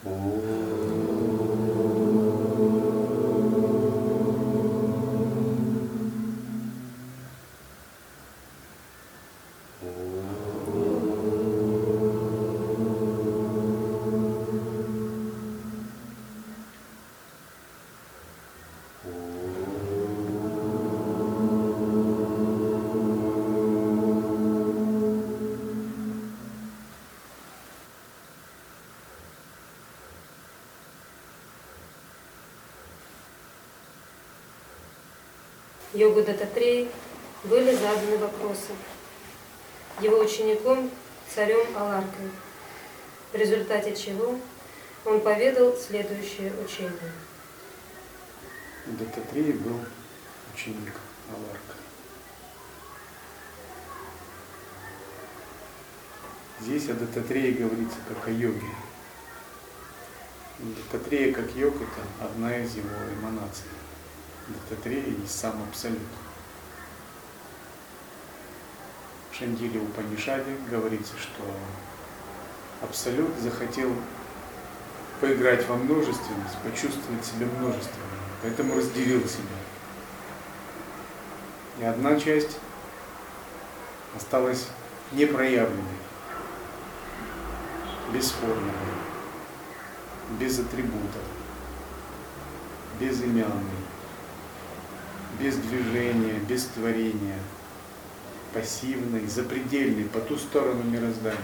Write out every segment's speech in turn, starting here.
Йогу Даттатреи были заданы вопросы его учеником царем Аларкой, в результате чего он поведал следующее учение. Даттатрея был ученик Аларка. Здесь о Даттатрее говорится как о йоге. Даттатрея как йог — это одна из его эманаций. Даттатрея есть сам Абсолют. В Шандиле Упанишаде говорится, что Абсолют захотел поиграть во множественность, почувствовать себя множественным, поэтому разделил себя. И одна часть осталась непроявленной, бесформенной, без атрибутов, безымянной, без движения, без творения, пассивной, запредельной, по ту сторону мироздания.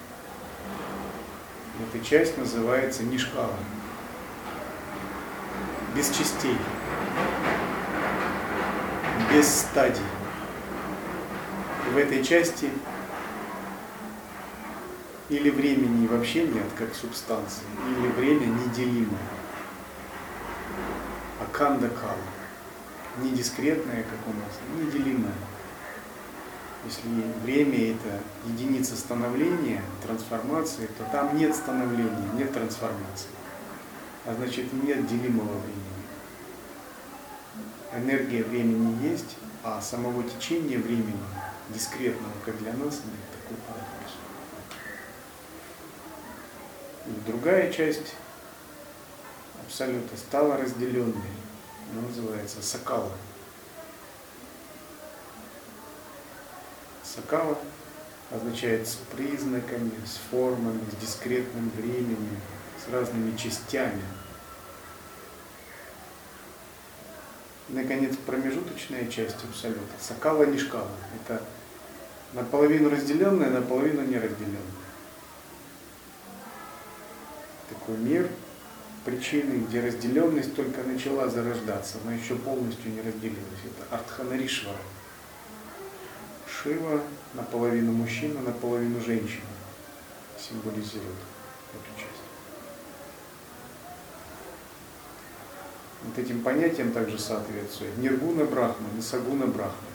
Эта часть называется Нишкала, без частей, без стадий. И в этой части или времени вообще нет, как субстанции, или время неделимое. Аканда кала. Не дискретное, как у нас, неделимое. Если время — это единица становления, трансформации, то там нет становления, нет трансформации. А значит, нет делимого времени. Энергия времени есть, а самого течения времени, дискретного, как для нас, нет такой парадокс. И другая часть Абсолюта стала разделенной. Она называется Сакала. Сакала означает с признаками, с формами, с дискретным временем, с разными частями. И, наконец, промежуточная часть Абсолюта. Сакала Нишкала. Это наполовину разделенное, наполовину неразделенное. Такой мир причины, где разделенность только начала зарождаться, но еще полностью не разделилась. Это Ардханаришвара. Шива наполовину мужчина, наполовину женщина символизирует эту часть. Вот этим понятиям также соответствует Ниргуна Брахма и Сагуна Брахма.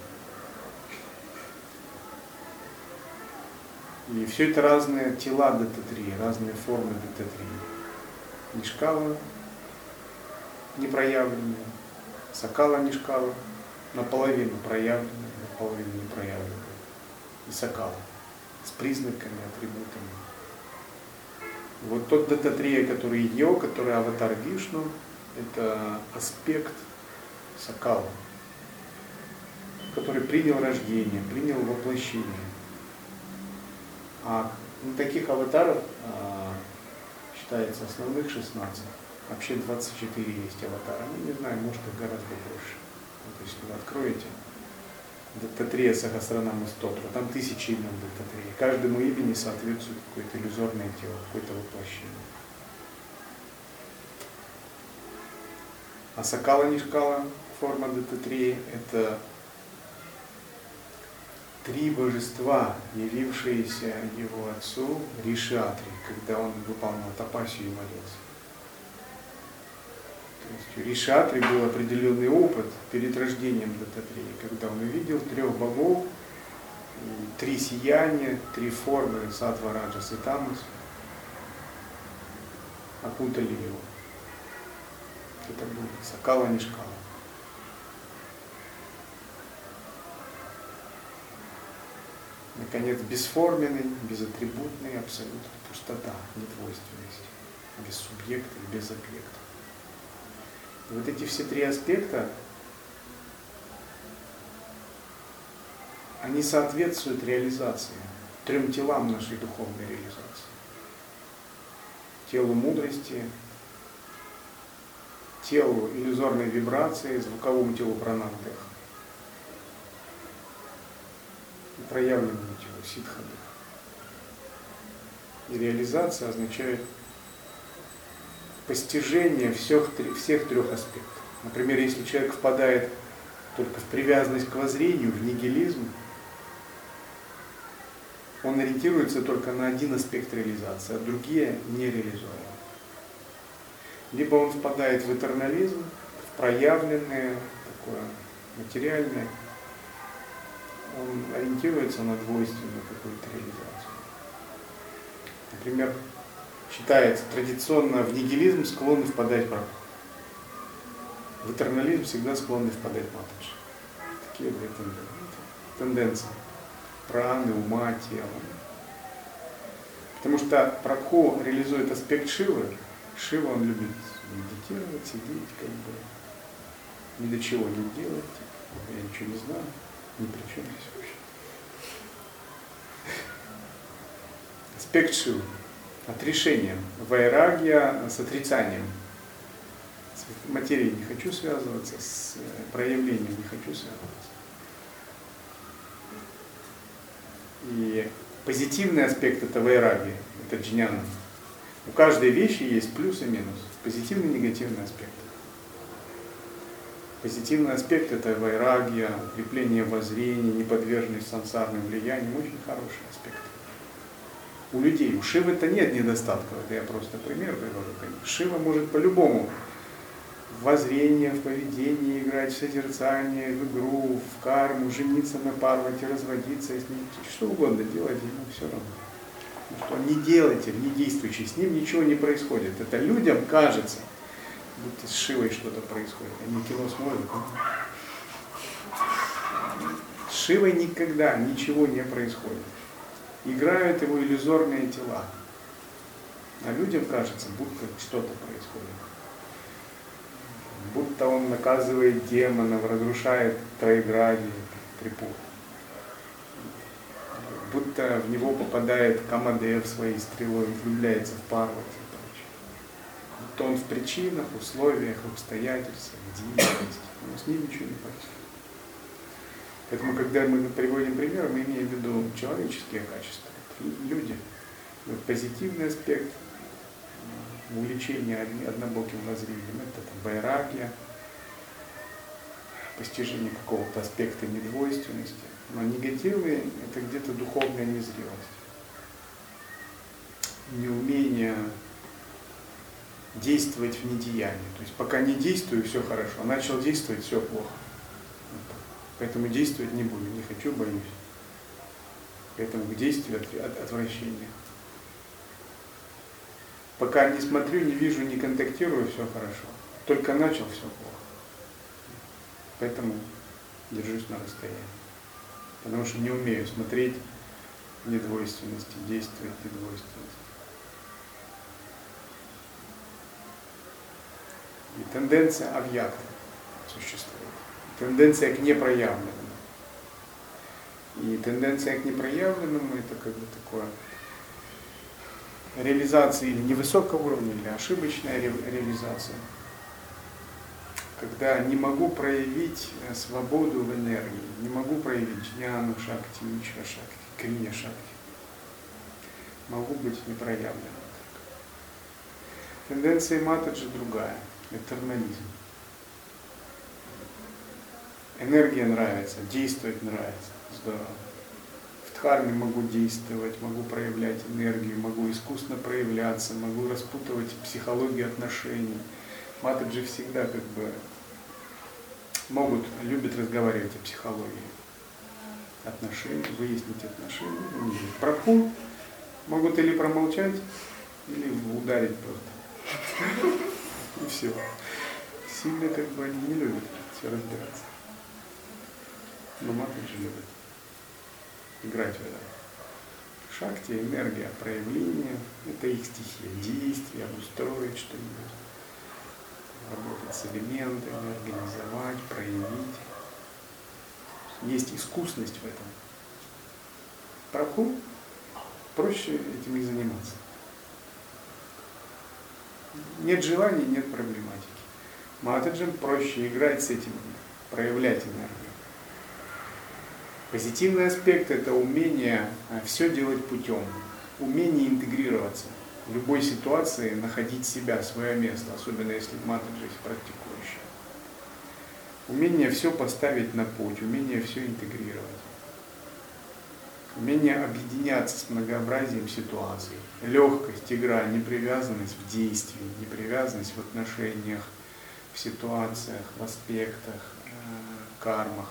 И все это разные тела Даттатрии, разные формы Даттатрии. Нишкала непроявленная, Сакала Нишкала наполовину проявленная, наполовину непроявленная. И Сакала с признаками, атрибутами. Вот тот Даттатрея, который йог, который аватар Вишну, это аспект Сакала, который принял рождение, принял воплощение. А таких аватаров считается основных 16. Вообще 24 есть аватара. Ну, не знаю, может их гораздо больше. Вот если вы откроете Даттатрея Сахасранама Стотра, там тысячи имен Даттатрея. Каждому имени соответствует какое-то иллюзорное тело, какое-то воплощение. А Сакала Нишкала, форма Даттатреи, это три божества, явившиеся его отцу Ришиатри, когда он выполнял тапасию и молился. То есть у Ришиатри был определенный опыт перед рождением Даттатреи, когда он увидел трех богов, три сияния, три формы Саттва, Раджас и Тамас, окутали его. Это был Сакала Нишкала. Наконец, бесформенный, безатрибутный абсолют, пустота, недвойственность. без субъекта и без объекта. И вот эти все три аспекта, они соответствуют реализации, трем телам нашей духовной реализации. Телу мудрости, телу иллюзорной вибрации, звуковому телу пранардых и проявленному телу сиддхадых. И реализация означает постижение всех трех аспектов. Например, если человек впадает только в привязанность к воззрению, в нигилизм, он ориентируется только на один аспект реализации, а другие не реализуемы. Либо он впадает в этернализм, в проявленное, такое материальное, он ориентируется на двойственную какую-то реализацию. Например, считается традиционно в нигилизм склонны впадать прабху. В этернализм всегда склонны впадать матаджи. Такие две тенденции. Праны, ума, тела. Потому что прабху реализует аспект Шивы. Шива, он любит медитировать, сидеть, как бы ни до чего не делать. Я ничего не знаю, ни при чем здесь вообще. Аспект Шивы. Отрешение. Вайрагья с отрицанием. С материей не хочу связываться, с проявлением не хочу связываться. И позитивный аспект это вайрагья, это джняна. У каждой вещи есть плюс и минус. Позитивный и негативный аспект. Позитивный аспект это вайрагья, укрепление воззрения, неподверженность сансарным влияниям. Очень хороший аспект. У людей, у Шивы-то нет недостатков. Это я просто пример привожу. Шива может по-любому в воззрение, в поведении играть, в созерцание, в игру, в карму, жениться на Парвати, разводиться с ним, что угодно делать, ему все равно. Потому что не делайте, не действуйте, с ним ничего не происходит. Это людям кажется, будто с Шивой что-то происходит. Они кино смотрят. С Шивой никогда ничего не происходит. Играют его иллюзорные тела. А людям кажется, будто что-то происходит. Будто он наказывает демонов, разрушает Троеградие, Трипуру. Будто в него попадает Камадев своей стрелой, влюбляется в Парвати и прочее. Будто он в причинах, условиях, обстоятельствах, деятельности. Но с ним ничего не происходит. Поэтому, когда мы приводим пример, мы имеем в виду человеческие качества, люди. Вот позитивный аспект увлечения однобоким воззрением, это вайрагья, постижение какого-то аспекта недвойственности. Но негативный это где-то духовная незрелость, неумение действовать в недеянии. То есть пока не действую, все хорошо, а начал действовать, все плохо. Поэтому действовать не буду, не хочу, боюсь. Поэтому к действию отвращение. Пока не смотрю, не вижу, не контактирую, все хорошо. Только начал, все плохо. Поэтому держусь на расстоянии. Потому что не умею смотреть недвойственности, действовать недвойственности. И тенденция авьякта существует. Тенденция к непроявленному. И тенденция к непроявленному это как бы такое реализация или невысокого уровня, или ошибочная реализация. Когда не могу проявить свободу в энергии, не могу проявить джняну шакти, ичха шакти, крия шакти. Могу быть непроявленным. Тенденция матаджи другая, этернализм. Энергия нравится, действовать нравится, здорово. В дхарме могу действовать, могу проявлять энергию, могу искусно проявляться, могу распутывать психологию отношений. Матаджи всегда как бы любят разговаривать о психологии отношений, выяснить отношения. Прабху могут или промолчать, или ударить просто. И все. Сильно как бы они не любят все разбираться. Но матаджи любят играть в это. Шакти, энергия проявления, это их стихия, действия, обустроить что-нибудь, работать с элементами, организовать, проявить. Есть искусность в этом. Прабху проще этим не заниматься. Нет желаний, нет проблематики. Матаджам проще играть с этим, проявлять энергию. Позитивный аспект – это умение все делать путем, умение интегрироваться. В любой ситуации находить себя, свое место, особенно если матаджи практикующий. Умение все поставить на путь, умение все интегрировать. Умение объединяться с многообразием ситуаций. Легкость, игра, непривязанность в действии, непривязанность в отношениях, в ситуациях, в аспектах, кармах.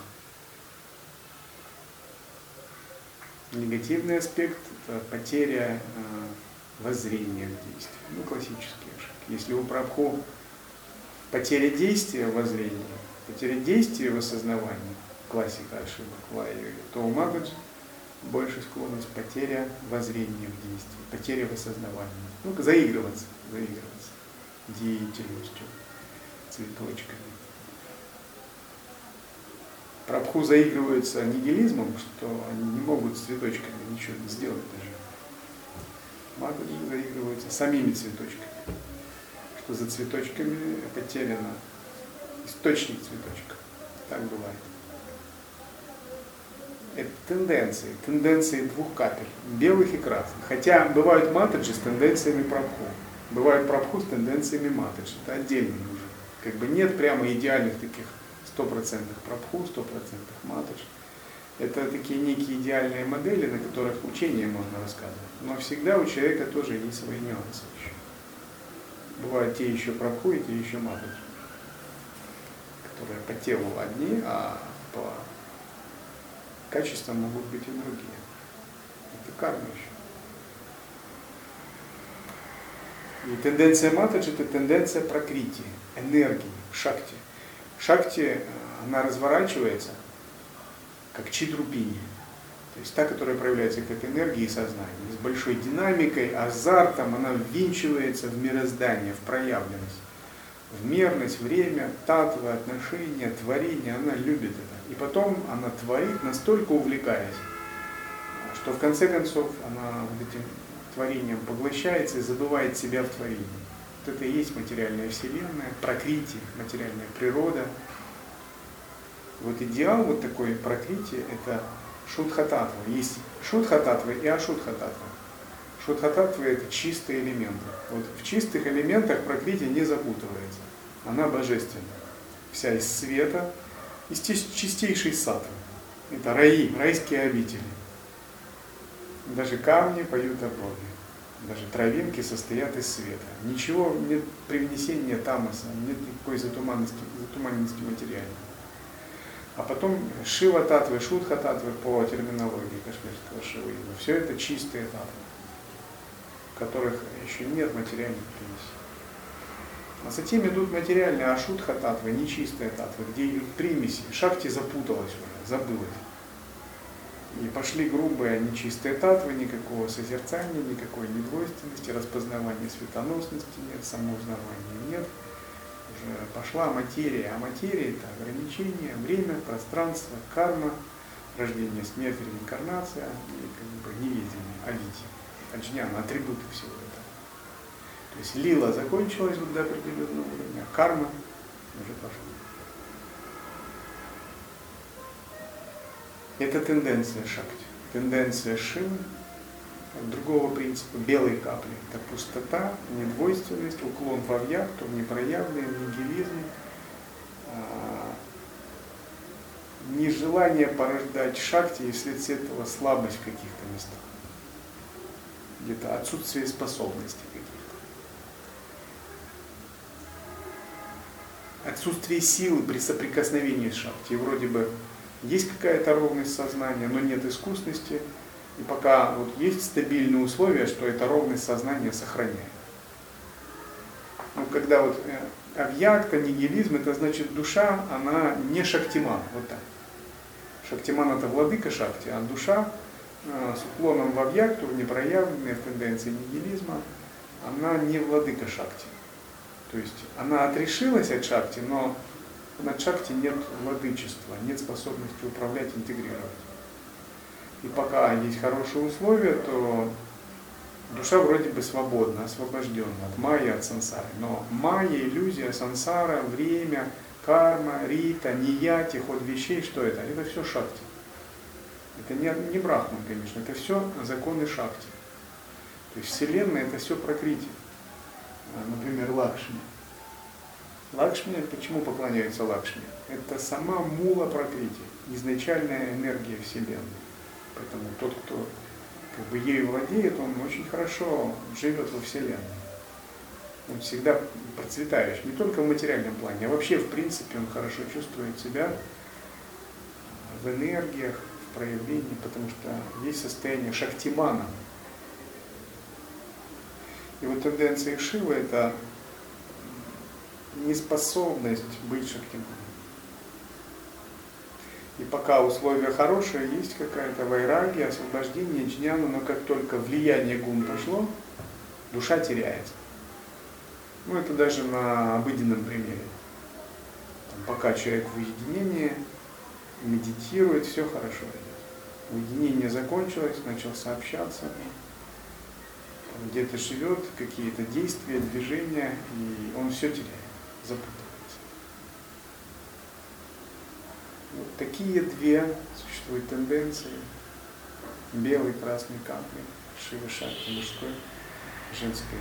Негативный аспект – это потеря воззрения в действии. Ну, классические ошибки. Если у Прабху потеря действия в воззрении, потеря действия в осознавании, классика ошибок в Лайе, то у Матаджи больше склонность потеря воззрения в действии, потеря в осознавании. Ну, заигрываться деятельностью, цветочками. Прабху заигрываются нигилизмом, что они не могут с цветочками ничего сделать даже. Матаджи заигрываются самими цветочками, что за цветочками потеряно источник цветочка. Так бывает. Это тенденции двух капель, белых и красных. Хотя бывают матаджи с тенденциями прабху, бывают прабху с тенденциями матаджи. Это отдельный уже. Как бы нет прямо идеальных таких 100% прабху, 100% матаджи. Это такие некие идеальные модели, на которых учение можно рассказывать. Но всегда у человека тоже есть свои нюансы еще. Бывают те еще прабху и те еще матаджи, которые по телу одни, а по качествам могут быть и другие. Это карма еще. И тенденция матаджи – это тенденция пракрити, энергии, шакти. Шакти, она разворачивается как чидрупини, то есть та, которая проявляется как энергия и сознание, с большой динамикой, азартом, она ввинчивается в мироздание, в проявленность, в мерность, время, татвы, отношения, творение, она любит это. И потом она творит, настолько увлекаясь, что в конце концов она вот этим творением поглощается и забывает себя в творении. Вот это и есть материальная вселенная, пракрити, материальная природа. Вот идеал вот такой пракрити – это шудха-татва. Есть шудха-татва и ашудха-татва. Шудха-татва – это чистые элементы. Вот в чистых элементах пракрити не запутывается. Она божественна. Вся из света, из чистейшей сатвы. Это раи, райские обители. Даже камни поют о Боге. Даже травинки состоят из света. Ничего, нет привнесения тамаса, нет никакой затуманенности материальной. А потом Шива татвы, Шудха татвы по терминологии кашмирского шиваизма. Все это чистые татвы, в которых еще нет материальных примесей. А затем идут материальные ашудха татвы, нечистые татвы, где идут примеси. Шакти запуталась уже, забылась. И пошли грубые нечистые татвы, никакого созерцания, никакой недвойственности, распознавания светоносности нет, самоузнавания нет. Уже пошла материя, а материя это ограничение, время, пространство, карма, рождение, смерть, реинкарнация и как бы неведение, авидья, аджняна, атрибуты всего этого. То есть лила закончилась вот до определенного уровня, а карма уже пошла. Это тенденция шакти, тенденция Шивы, другого принципа, белой капли. Это пустота, недвойственность, уклон в авьякту, непроявленный, нигилизм, нежелание порождать шакти и вследствие этого слабость в каких-то местах. Где-то отсутствие способностей каких-то. Отсутствие силы при соприкосновении с шакти. И вроде бы есть какая-то ровность сознания, но нет искусности. И пока вот есть стабильные условия, что эта ровность сознания сохраняет. Ну, когда вот авьякта, нигилизм, это значит душа, она не шактиман. Вот так. Шактиман это владыка шакти, а душа с уклоном в авьякту, в непроявленные тенденции нигилизма, она не владыка Шакти. То есть она отрешилась от Шакти, но над Шакти нет владычества, нет способности управлять, интегрировать. И пока есть хорошие условия, то душа вроде бы свободна, освобождена от майи, от сансары. Но майя, иллюзия, сансара, время, карма, рита, нияти, ход вещей, что это? Это все Шакти. Это не Брахман, конечно, это все законы Шакти. То есть Вселенная это все прокрити. Например, Лакшми. Лакшми, почему поклоняются Лакшми? Это сама мула прокрити, изначальная энергия Вселенной. Поэтому тот, кто как бы ею владеет, он очень хорошо живет во Вселенной. Он всегда процветающий, не только в материальном плане, а вообще в принципе он хорошо чувствует себя в энергиях, в проявлении, потому что есть состояние шактимана. И вот тенденция Шивы это неспособность быть шактиманом. И пока условия хорошие, есть какая-то вайрагия, освобождение, джняна, но как только влияние гун пошло, душа теряется. Ну это даже на обыденном примере. Пока человек в уединении, медитирует, все хорошо идет. Уединение закончилось, начал сообщаться, где-то живет, какие-то действия, движения, и он все теряет, запутывается. Вот такие две существуют тенденции. Белый, красный капли, Шива Шакти, мужской, женской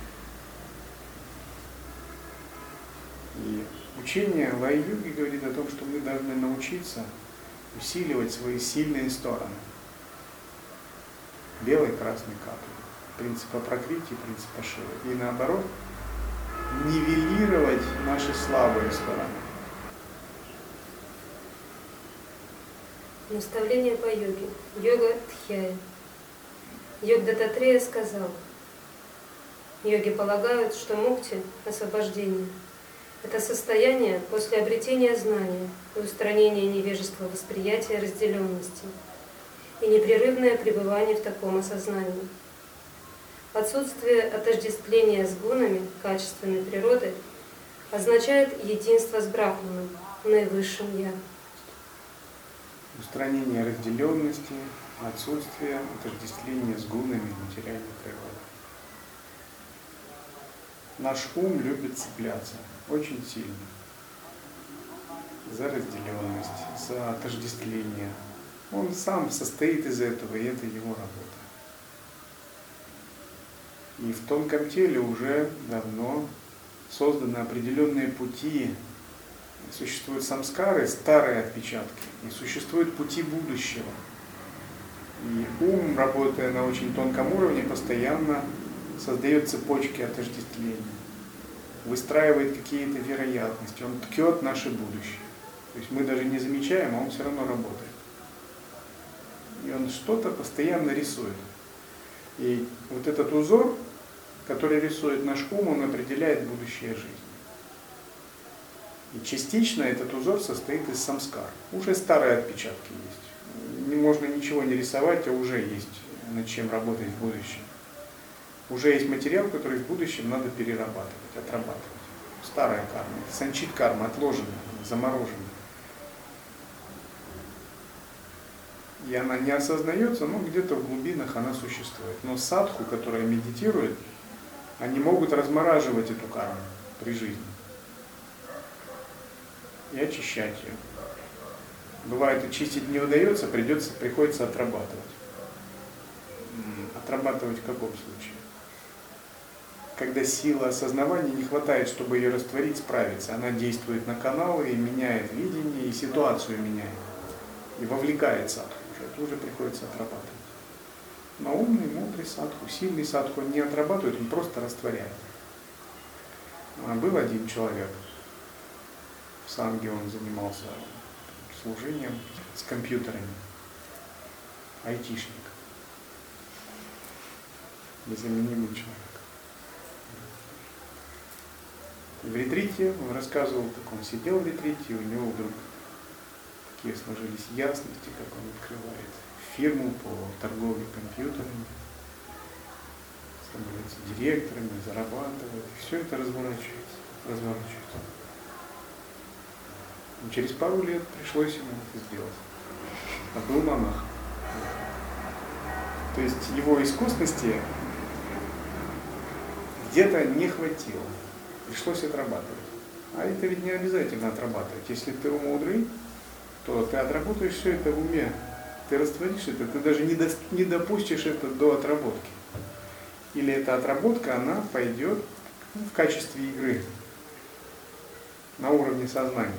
энергии. И учение Лай-йоги говорит о том, что мы должны научиться усиливать свои сильные стороны. Белый, красный капли. Принципа прокрити, принципа Шивы. И наоборот, нивелировать наши слабые стороны. Наставление по йоге. Йога Дхьяя. Йог Даттатрея сказал: йоги полагают, что мукти, освобождение, это состояние после обретения знания и устранения невежества восприятия разделенности и непрерывное пребывание в таком осознании. Отсутствие отождествления с гунами качественной природы означает единство с Брахманом, наивысшим Я. Устранение разделенности, отсутствие отождествления с гунами материальной природы. Наш ум любит цепляться очень сильно за разделенность, за отождествление. Он сам состоит из этого, и это его работа. И в тонком теле уже давно созданы определенные пути. Существуют самскары, старые отпечатки, и существуют пути будущего. И ум, работая на очень тонком уровне, постоянно создает цепочки отождествления, выстраивает какие-то вероятности, он ткет наше будущее. То есть мы даже не замечаем, а он все равно работает. И он что-то постоянно рисует. И вот этот узор, который рисует наш ум, он определяет будущее жизни. И частично этот узор состоит из самскар. Уже старые отпечатки есть. Не можно ничего не рисовать, а уже есть над чем работать в будущем. Уже есть материал, который в будущем надо перерабатывать, отрабатывать. Старая карма, санчит карма, отложенная, замороженная. И она не осознается, но где-то в глубинах она существует. Но садху, которая медитирует, они могут размораживать эту карму при жизни и очищать ее. Бывает, очистить не удается, приходится отрабатывать. Отрабатывать в каком случае? Когда силы осознавания не хватает, чтобы ее растворить, справиться. Она действует на каналы и меняет видение, и ситуацию меняет. И вовлекает садху. Это уже приходится отрабатывать. Но умный, мудрый садху, сильный садху не отрабатывает, он просто растворяет. Был один человек, в Санге он занимался служением с компьютерами, айтишник, незаменимый человек. В ретрите он рассказывал, как он сидел в ретрите, и у него вдруг такие сложились ясности, как он открывает фирму по торговле компьютерами, становятся директорами, зарабатывают. Все это разворачивается. И через пару лет пришлось ему это сделать. А был монах. То есть его искусности где-то не хватило. Пришлось отрабатывать. А это ведь не обязательно отрабатывать. Если ты мудрый, то ты отработаешь все это в уме. Ты растворишь это, ты даже не допустишь это до отработки. Или эта отработка, она пойдет в качестве игры на уровне сознания.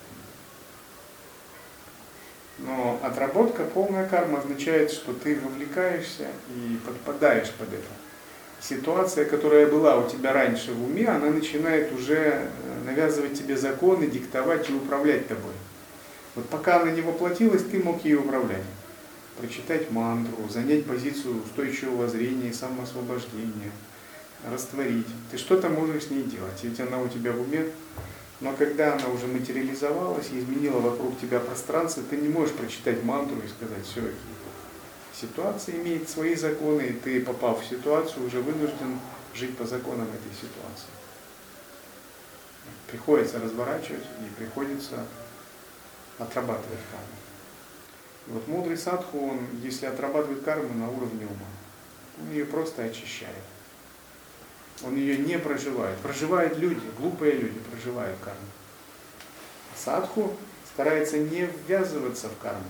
Но отработка, полная карма означает, что ты вовлекаешься и подпадаешь под это. Ситуация, которая была у тебя раньше в уме, она начинает уже навязывать тебе законы, диктовать и управлять тобой. Вот пока она не воплотилась, ты мог ей управлять. Прочитать мантру, занять позицию устойчивого зрения и самоосвобождения, растворить. Ты что-то можешь с ней делать, ведь она у тебя в уме. Но когда она уже материализовалась и изменила вокруг тебя пространство, ты не можешь прочитать мантру и сказать: все, ситуация имеет свои законы, и ты, попав в ситуацию, уже вынужден жить по законам этой ситуации. Приходится разворачивать и приходится отрабатывать карму. И вот мудрый садху, он, если отрабатывает карму на уровне ума, он ее просто очищает. Он ее не проживает. Проживают люди, глупые люди проживают карму. Садху старается не ввязываться в карму.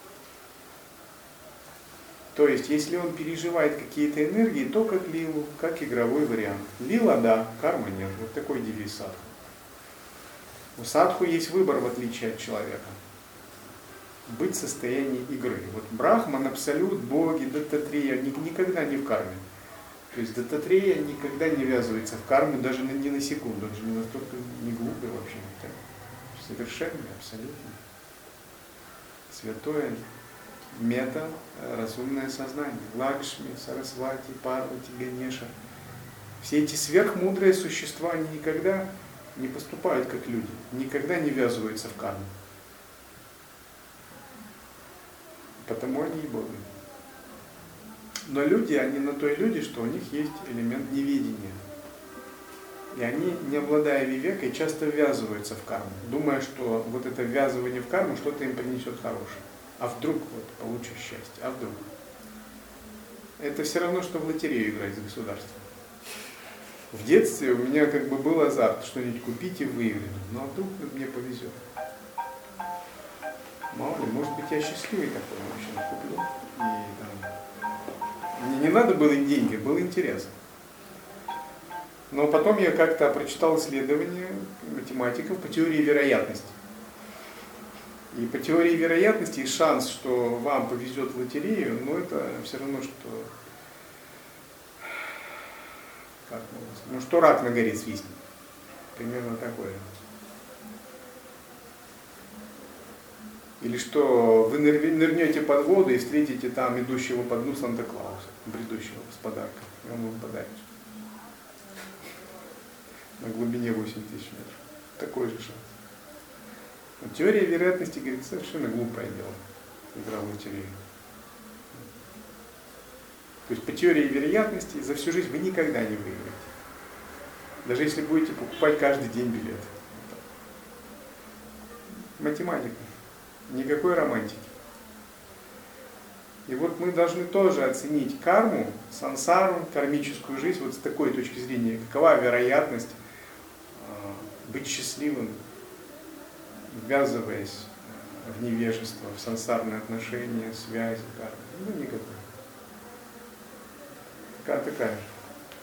То есть, если он переживает какие-то энергии, то как лилу, как игровой вариант. Лила, да, карма нет. Вот такой девиз садху. У садху есть выбор, в отличие от человека. Быть в состоянии игры. Вот Брахман, Абсолют, боги, Даттатрея никогда не в карме. То есть Даттатрея никогда не ввязывается в карму, даже ни на секунду. Он же не настолько не глупый вообще. Совершенный, абсолютно. Святое, мета, разумное сознание. Лакшми, Сарасвати, Парвати, Ганеша. Все эти сверхмудрые существа, они никогда не поступают как люди, никогда не ввязываются в карму. Потому они и боги. Но люди, они на то и люди, что у них есть элемент неведения. И они, не обладая вивекой, часто ввязываются в карму, думая, что вот это ввязывание в карму что-то им принесет хорошее. А вдруг вот получу счастье, а вдруг? Это все равно, что в лотерею играть за государство. В детстве у меня как бы был азарт что-нибудь купить и выиграть. Ну а вдруг мне повезет. Мало ли, может быть, я счастливый такой вообще куплю. И там... Мне не надо было деньги, был интерес. Но потом я как-то прочитал исследования математиков по теории вероятности. И по теории вероятности шанс, что вам повезет в лотерею, но это все равно, что... Как можно сказать? Ну, что рак на горе свистнет. Примерно такое. Или что вы нырнете под воду и встретите там идущего по дну Санта-Клауса, бредущего с подарком, и он вам подарит. На глубине 8 тысяч метров. Такой же шанс. Но теория вероятности, говорит, совершенно глупое дело. Игра в лотерею. То есть по теории вероятности за всю жизнь вы никогда не выиграете. Даже если будете покупать каждый день билет. Математика. Никакой романтики. И вот мы должны тоже оценить карму, сансару, кармическую жизнь вот с такой точки зрения. Какова вероятность быть счастливым, ввязываясь в невежество, в сансарные отношения, связи, кармы. Ну, никакой. Такая же.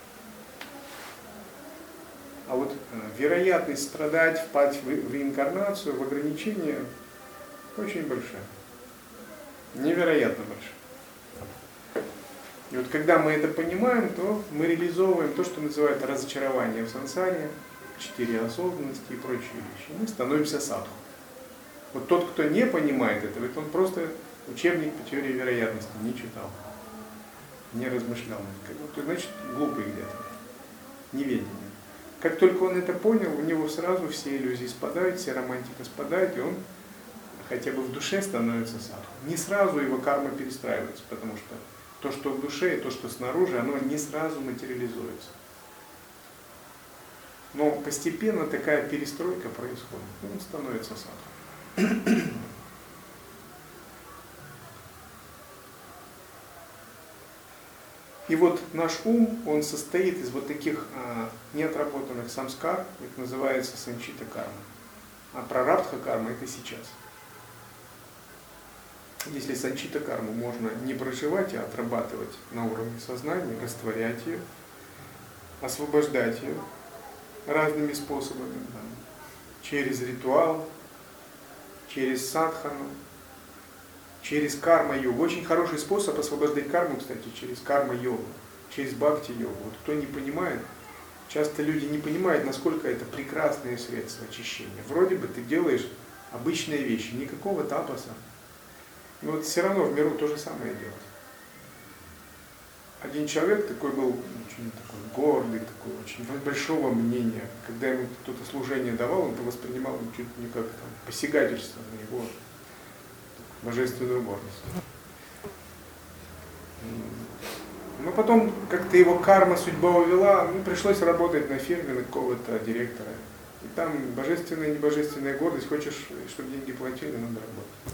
А вот вероятность страдать, впасть в реинкарнацию, в ограничение очень большая. Невероятно большая. И вот когда мы это понимаем, то мы реализовываем то, что называют разочарование в сансаре, 4 осознанности и прочие вещи. Мы становимся садху. Вот тот, кто не понимает этого, это он просто учебник по теории вероятности не читал, не размышлял. Значит, глупый где-то, неведение. Как только он это понял, у него сразу все иллюзии спадают, вся романтика спадает, и он хотя бы в душе становится садху. Не сразу его карма перестраивается, потому что То, что в душе, и то, что снаружи, оно не сразу материализуется. Но постепенно такая перестройка происходит. Он становится садху. И вот наш ум, он состоит из вот таких неотработанных самскар, это называется санчита карма. А прарабдха карма это сейчас. Если санчита карму можно не проживать, а отрабатывать на уровне сознания, растворять ее, освобождать ее разными способами, через ритуал, через садхану, через карма-йогу. Очень хороший способ освобождать карму, кстати, через карма-йогу, через бхакти-йогу. Вот кто не понимает, часто люди не понимают, насколько это прекрасное средство очищения. Вроде бы ты делаешь обычные вещи, никакого тапаса. Но вот все равно в миру то же самое делать. Один человек такой был, очень такой гордый, такой очень большого мнения. Когда ему кто-то служение давал, он это воспринимал чуть не как там, посягательство на его божественную гордость. Но потом как-то его карма, судьба увела, пришлось работать на фирме, на какого-то директора. И там божественная и небожественная гордость, хочешь, чтобы деньги платили, надо работать.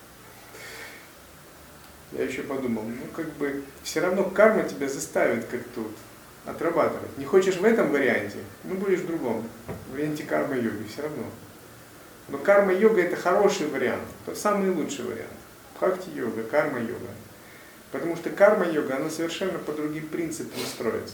Я еще подумал, все равно карма тебя заставит как-то отрабатывать. Не хочешь в этом варианте, будешь в другом, в варианте карма-йоги, все равно. Но карма-йога это хороший вариант, это самый лучший вариант. Бхакти-йога, карма-йога. Потому что карма-йога, она совершенно по другим принципам строится.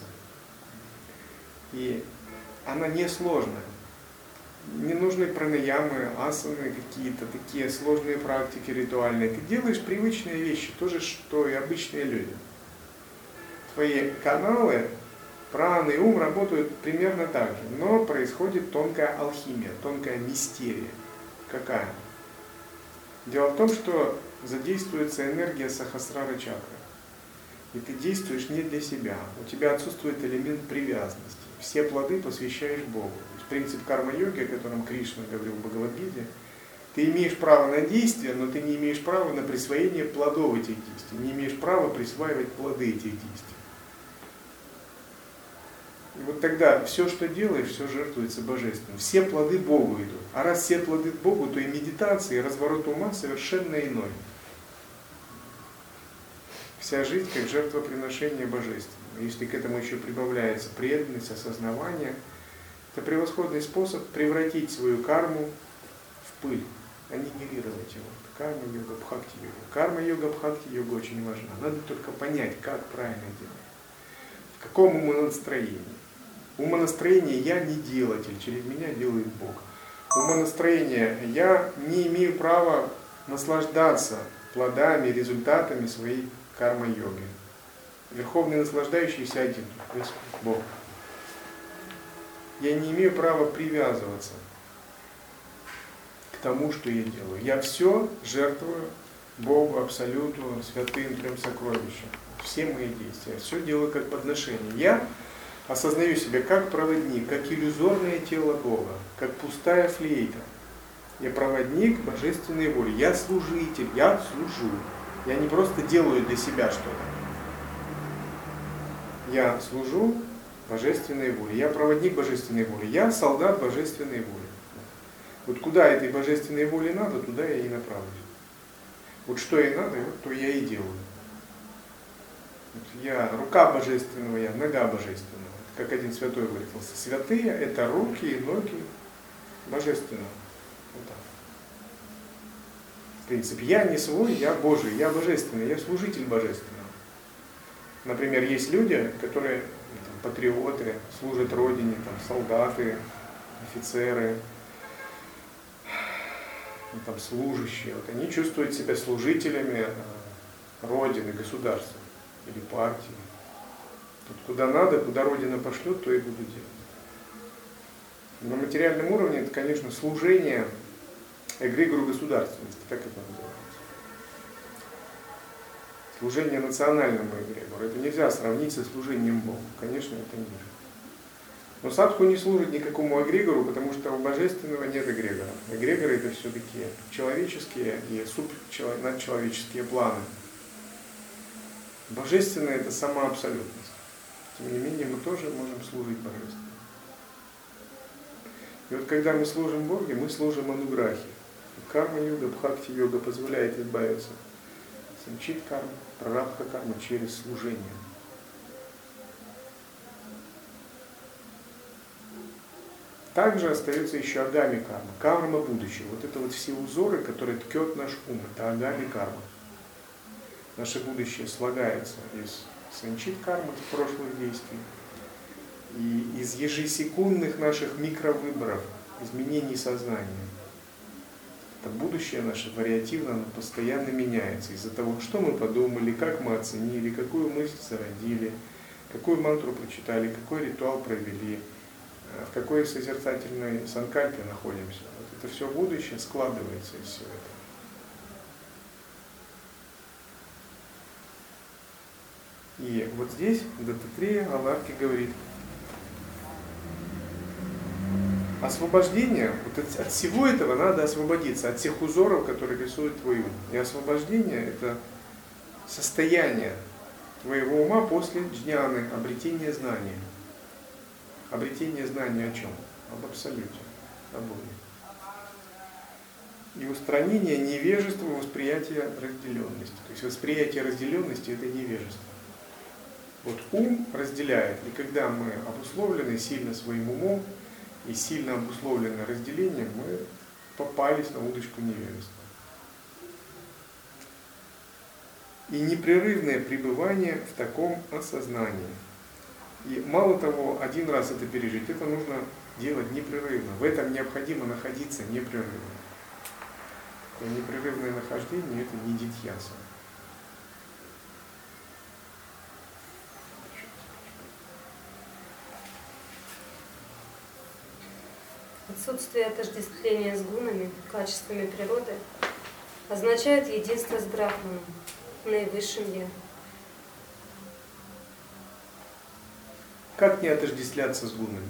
И она несложная. Не нужны пранаямы, асаны, какие-то такие сложные практики ритуальные. Ты делаешь привычные вещи, то же, что и обычные люди. Твои каналы, прана и ум работают примерно так же, но происходит тонкая алхимия, тонкая мистерия. Какая? Дело в том, что задействуется энергия сахасрара чакры. И ты действуешь не для себя. У тебя отсутствует элемент привязанности. Все плоды посвящаешь Богу. Принцип карма-йоги, о котором Кришна говорил в Бхагавад-гите, ты имеешь право на действие, но ты не имеешь права на присвоение плодов этих действий. Не имеешь права присваивать плоды этих действий. И вот тогда все, что делаешь, все жертвуется божественным. Все плоды Богу идут. А раз все плоды к Богу, то и медитация, и разворот ума совершенно иной. Вся жизнь как жертвоприношение божественного. Если к этому еще прибавляется преданность, осознавание, это превосходный способ превратить свою карму в пыль, аннигилировать его. Карма-йога, бхакти-йога. Карма-йога, бхакти-йога очень важна. Надо только понять, как правильно делать. В каком умонастроении. Умонастроение я не делатель, через меня делает Бог. Умонастроение я не имею права наслаждаться плодами, результатами своей карма-йоги. Верховный наслаждающийся один, Бог. Я не имею права привязываться к тому, что я делаю. Я все жертвую Богу, Абсолюту, святым трем сокровищам. Все мои действия. Все делаю как подношение. Я осознаю себя как проводник, как иллюзорное тело Бога, как пустая флейта. Я проводник божественной воли. Я служитель, я служу. Я не просто делаю для себя что-то. Я служу божественной воли. Я проводник божественной воли. Я солдат божественной воли. Вот куда этой божественной воли надо, туда я и направлюсь. Вот что ей надо, вот то я и делаю. Вот я рука божественного, я нога божественного. Как один святой выразился. Святые — это руки и ноги божественного. Вот так. В принципе, я не свой, я Божий, я божественный, я служитель божественного. Например, есть люди, которые патриоты, служат Родине, солдаты, офицеры, служащие. Вот они чувствуют себя служителями Родины, государства или партии. Тут куда надо, куда Родина пошлет, то и буду делать. На материальном уровне это, конечно, служение эгрегору государственности, так это называется. Служение национальному эгрегору. Это нельзя сравнить со служением Богу. Конечно, это ниже. Но садху не служит никакому эгрегору, потому что у божественного нет эгрегора. Эгрегоры — это все-таки человеческие и надчеловеческие планы. Божественное – это сама абсолютность. Тем не менее, мы тоже можем служить Божественному. И вот когда мы служим Богу, мы служим ануграхе. Карма-йога, бхакти-йога позволяет избавиться от санчит-кармы, прарабдха-кармы через служение. Также остается еще агами-карма, карма будущего. Вот это вот все узоры, которые ткет наш ум, это агами-карма. Наше будущее слагается из санчит-кармы, из прошлых действий, и из ежесекундных наших микровыборов, изменений сознания. Это будущее наше вариативно, оно постоянно меняется из-за того, что мы подумали, как мы оценили, какую мысль зародили, какую мантру прочитали, какой ритуал провели, в какой созерцательной санкальпе находимся. Вот это все будущее складывается из всего этого. И вот здесь Даттатрея Аларки говорит, освобождение, вот от всего этого надо освободиться, от всех узоров, которые рисует твой ум. И освобождение – это состояние твоего ума после джняны, обретения знания. Обретение знания о чем? Об абсолюте, о Боге. И устранение невежества, восприятия разделенности. То есть восприятие разделенности – это невежество. Вот ум разделяет, и когда мы обусловлены сильно своим умом и сильно обусловлены разделением, мы попались на удочку невежества. И непрерывное пребывание в таком осознании. И мало того, один раз это пережить, это нужно делать непрерывно. В этом необходимо находиться непрерывно. Такое непрерывное нахождение – это не дитьяса. Отсутствие отождествления с гунами, качествами природы, означает единство с Брахманом, наивысшим Я. Как не отождествляться с гунами?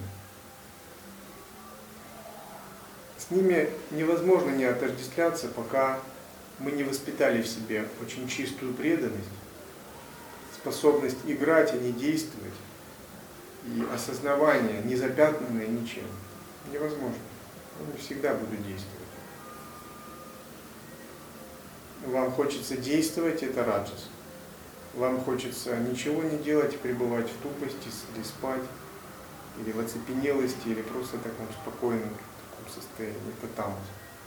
С ними невозможно не отождествляться, пока мы не воспитали в себе очень чистую преданность, способность играть, а не действовать, и осознавание, не запятнанное ничем. Невозможно. Они всегда будут действовать. Вам хочется действовать, это раджас. Вам хочется ничего не делать, пребывать в тупости, или спать, или в оцепенелости, или просто в таком спокойном таком состоянии. Это тамас.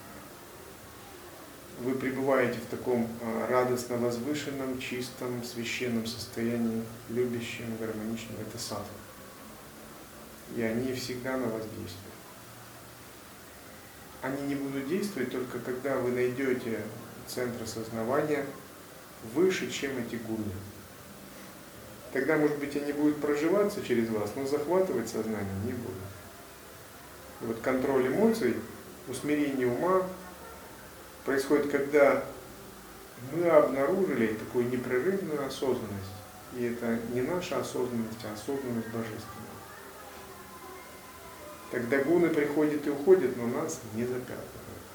Вы пребываете в таком радостно возвышенном, чистом, священном состоянии, любящем, гармоничном. Это саттва. И они всегда на вас действуют. Они не будут действовать только когда вы найдете центр осознавания выше, чем эти гуны. Тогда, может быть, они будут проживаться через вас, но захватывать сознание не будут. И вот контроль эмоций, усмирение ума происходит, когда мы обнаружили такую непрерывную осознанность. И это не наша осознанность, а осознанность божественная. Тогда гуны приходят и уходят, но нас не запятнывают.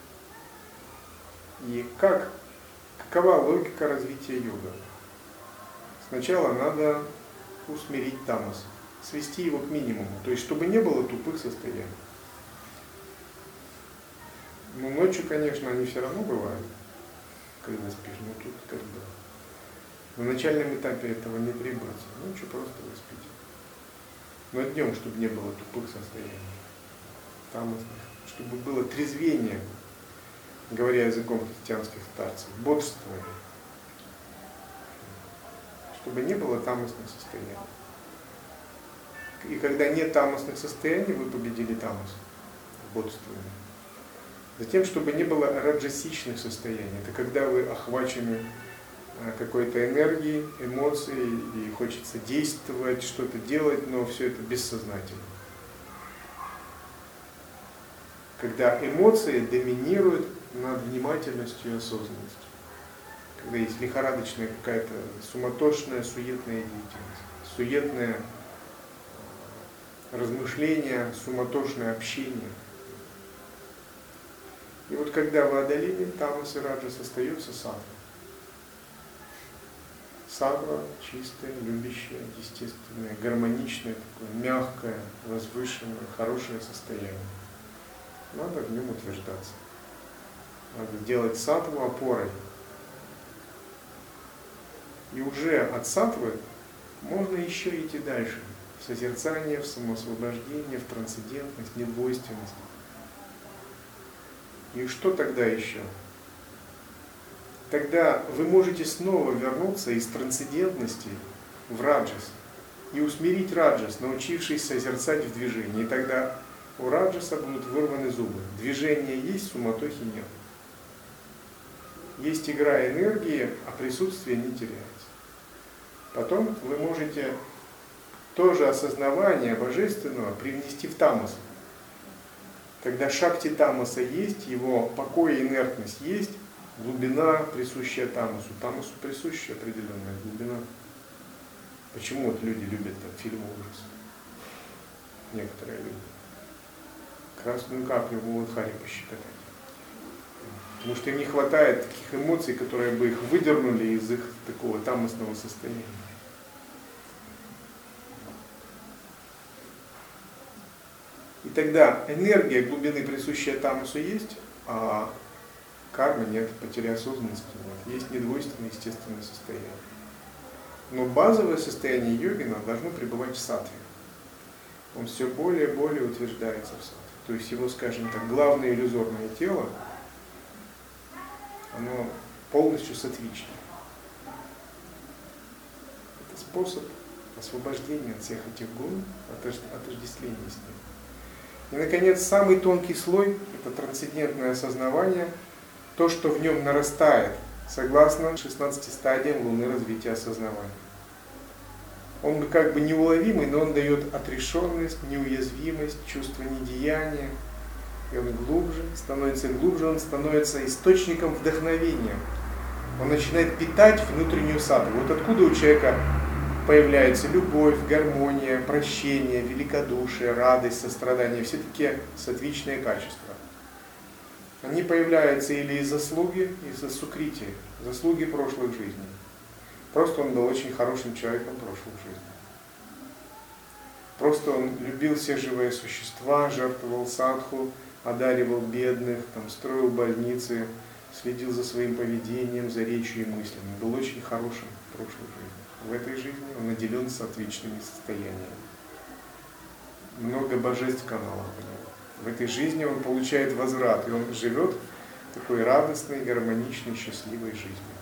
И какова логика развития йога? Сначала надо усмирить тамас, свести его к минимуму, то есть чтобы не было тупых состояний. Но ночью, конечно, они все равно бывают, когда спишь, но тут как бы на начальном этапе этого не требуется. Ночью просто вы спите. Но днем, чтобы не было тупых состояний. Тамасных, чтобы было трезвение, говоря языком христианских старцев, бодрствование, чтобы не было тамасных состояний. И когда нет тамасных состояний, вы победили тамас, бодрствование. Затем, чтобы не было раджасичных состояний, это когда вы охвачены какой-то энергией, эмоцией, и хочется действовать, что-то делать, но все это бессознательно. Когда эмоции доминируют над внимательностью и осознанностью. Когда есть лихорадочная какая-то суматошная, суетная деятельность, суетное размышление, суматошное общение. И вот когда вы одолели тамас и раджас, остается саттва. Саттва чистое, любящее, естественное, гармоничное, такое мягкое, возвышенное, хорошее состояние. Надо в нем утверждаться. Надо делать саттву опорой. И уже от саттвы можно еще идти дальше. В созерцание, в самоосвобождение, в трансцендентность, недвойственность. И что тогда еще? Тогда вы можете снова вернуться из трансцендентности в раджас и усмирить раджас, научившись созерцать в движении. И тогда у раджаса будут вырваны зубы. Движение есть, суматохи нет. Есть игра энергии, а присутствие не теряется. Потом вы можете тоже осознавание божественного привнести в тамас. Когда шакти тамаса есть, его покой и инертность есть, глубина, присущая тамасу. Тамасу присуща определенная глубина. Почему вот люди любят фильмы ужасов? Некоторые люди. Красную каплю в Муладхаре пощекотать. Потому что им не хватает таких эмоций, которые бы их выдернули из их такого тамасного состояния. И тогда энергия глубины, присущая тамасу, есть, а кармы нет, потери осознанности нет. Есть недвойственное естественное состояние. Но базовое состояние йогина должно пребывать в саттве. Он все более и более утверждается в саттве. То есть его, скажем так, главное иллюзорное тело, оно полностью саттвично. Это способ освобождения от всех этих гун, отождествления с ним. И, наконец, самый тонкий слой – это трансцендентное осознавание, то, что в нем нарастает, согласно 16 стадиям Луны развития осознавания. Он как бы неуловимый, но он дает отрешенность, неуязвимость, чувство недеяния. И он глубже, он становится источником вдохновения. Он начинает питать внутреннюю саттву. Вот откуда у человека появляется любовь, гармония, прощение, великодушие, радость, сострадание. Все такие саттвичные качества. Они появляются или из заслуги, из-за сукрити, заслуги прошлых жизней. Просто он был очень хорошим человеком прошлых жизней. Просто он любил все живые существа, жертвовал садху, одаривал бедных, строил больницы, следил за своим поведением, за речью и мыслями. Был очень хорошим в прошлой жизни. В этой жизни он наделен саттвичными состояниями. Много божеств каналов у него. В этой жизни он получает возврат, и он живет такой радостной, гармоничной, счастливой жизнью.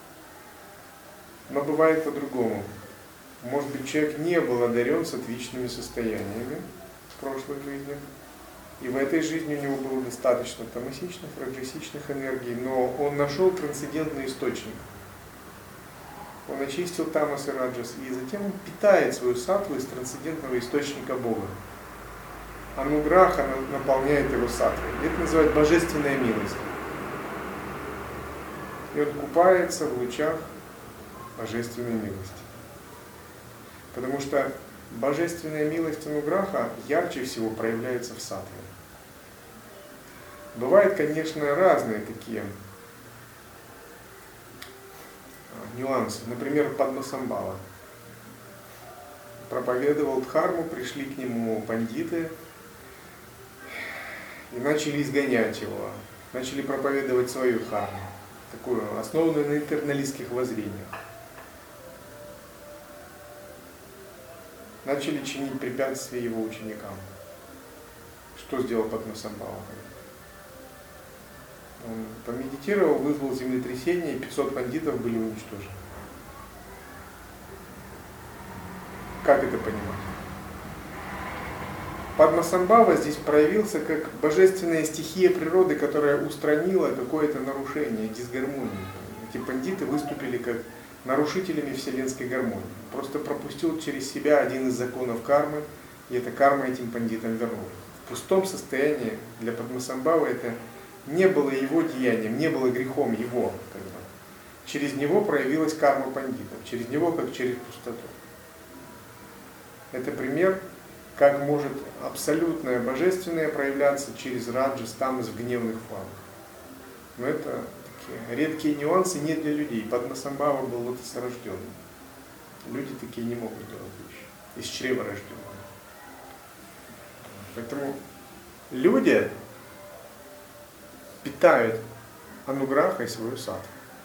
Но бывает по-другому. Может быть, человек не был одарен саттвичными состояниями в прошлой жизни, и в этой жизни у него было достаточно тамасичных, раджасичных энергий, но он нашел трансцендентный источник. Он очистил тамас и раджас, и затем он питает свою саттву из трансцендентного источника Бога. Ануграха наполняет его саттвой. Это называют божественная милость. И он купается в лучах божественной милости. Потому что божественная милость Ануграха ярче всего проявляется в саттве. Бывают, конечно, разные такие нюансы. Например, Падмасамбхава. Проповедовал дхарму, пришли к нему пандиты и начали изгонять его. Начали проповедовать свою дхарму, такую, основанную на интерналистских воззрениях. Начали чинить препятствия его ученикам. Что сделал Падмасамбхава? Он помедитировал, вызвал землетрясение, и 500 пандитов были уничтожены. Как это понимать? Падмасамбхава здесь проявился как божественная стихия природы, которая устранила какое-то нарушение, дисгармонию. Эти пандиты выступили как нарушителями вселенской гармонии. Просто пропустил через себя один из законов кармы, и эта карма этим пандитам вернула. В пустом состоянии для Падмасамбхавы это не было его деянием, не было грехом его. Через него проявилась карма пандитов, через него как через пустоту. Это пример, как может абсолютное божественное проявляться через раджас, тамас в гневных формах. Но это такие редкие нюансы не для людей. Падмасамбхава был лотосорожденным. Люди такие не могут делать вещи. Из чрева рожденные. Поэтому люди питают ануграхой свою сатву.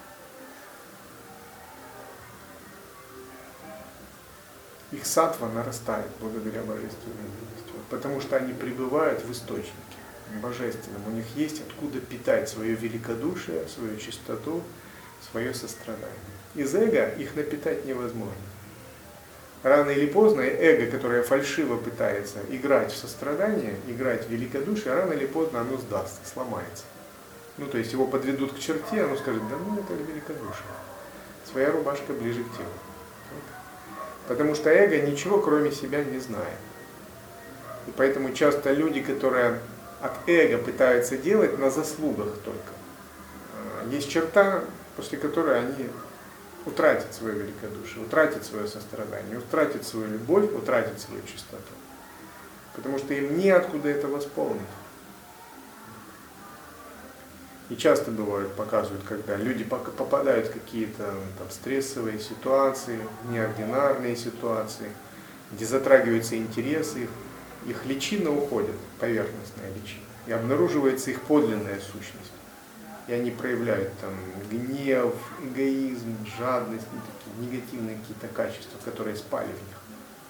Их сатва нарастает благодаря божественной милости, потому что они пребывают в источнике божественном. У них есть откуда питать свое великодушие, свою чистоту, свое сострадание. Из эго их напитать невозможно. Рано или поздно эго, которое фальшиво пытается играть в сострадание, играть в великодушие, рано или поздно оно сдастся, сломается. То есть его подведут к черте, оно скажет, да это великодушие. Своя рубашка ближе к телу. Потому что эго ничего кроме себя не знает. И поэтому часто люди, которые от эго пытаются делать на заслугах только. Есть черта, после которой они утратят свое великодушие, утратят свое сострадание, утратят свою любовь, утратят свою чистоту. Потому что им неоткуда это восполнить. И часто бывает, показывают, когда люди попадают в какие-то стрессовые ситуации, неординарные ситуации, где затрагиваются интересы, их личина уходит, поверхностная личина, и обнаруживается их подлинная сущность. И они проявляют гнев, эгоизм, жадность, такие негативные какие-то качества, которые спали в них.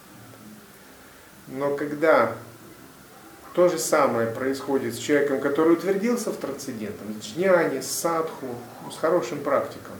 Но когда то же самое происходит с человеком, который утвердился в трансцендентном, с джняни, с садху, с хорошим практиком,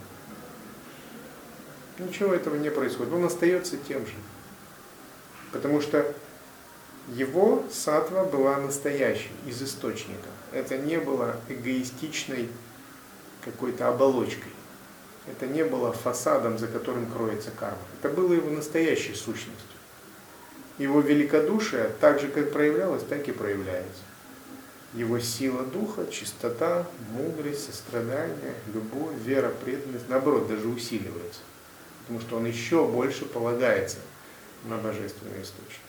ничего этого не происходит. Он остается тем же. Потому что его сатва была настоящей, из источника. Это не было эгоистичной какой-то оболочкой. Это не было фасадом, за которым кроется карма. Это было его настоящей сущностью. Его великодушие так же, как проявлялось, так и проявляется. Его сила духа, чистота, мудрость, сострадание, любовь, вера, преданность, наоборот, даже усиливается. Потому что он еще больше полагается на божественный источник.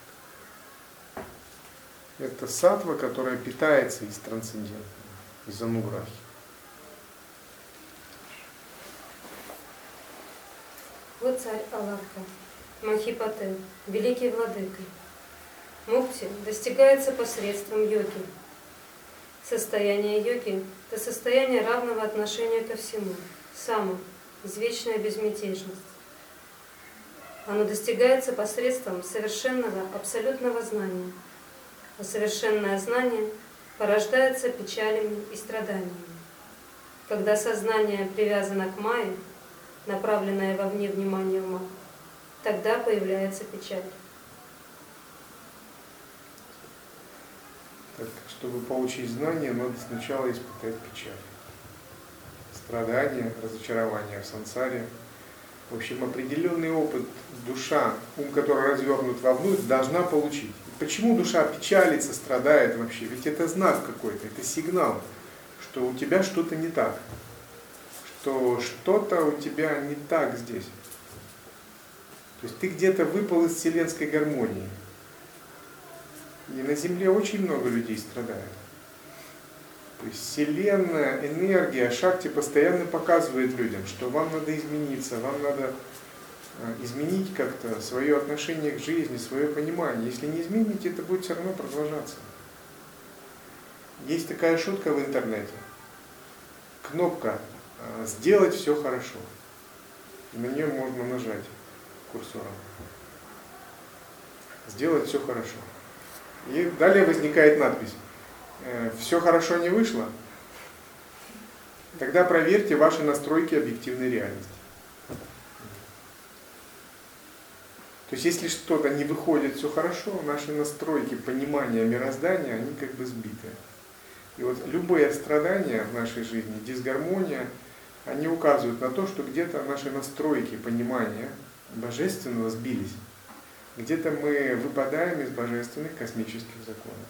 Это саттва, которая питается из трансцендентного, из ануграхи. Вот царь Аларка, Махипате, великий владыка. Мукти достигается посредством йоги. Состояние йоги – это состояние равного отношения ко всему, само, извечная безмятежность. Оно достигается посредством совершенного абсолютного знания, а совершенное знание порождается печалями и страданиями. Когда сознание привязано к майе, направленное вовне внимания ума, тогда появляется печаль. Так, чтобы получить знание, надо сначала испытать печаль. Страдания, разочарование в сансаре. В общем, определенный опыт душа, ум, который развернут вовнутрь, должна получить. Почему душа печалится, страдает вообще? Ведь это знак какой-то, это сигнал, что у тебя что-то не так. Что что-то у тебя не так здесь. То есть ты где-то выпал из вселенской гармонии. И на Земле очень много людей страдает. То есть Вселенная, энергия, Шакти постоянно показывает людям, что вам надо измениться, вам надо изменить как-то свое отношение к жизни, свое понимание. Если не измените, это будет все равно продолжаться. Есть такая шутка в интернете. Кнопка «Сделать все хорошо». На нее можно нажать курсором. Сделать все хорошо. И далее возникает надпись. Все хорошо не вышло? Тогда проверьте ваши настройки объективной реальности. То есть, если что-то не выходит все хорошо, наши настройки понимания мироздания, они как бы сбиты. И вот любые страдания в нашей жизни, дисгармония, они указывают на то, что где-то наши настройки понимания божественного сбились. Где-то мы выпадаем из божественных космических законов.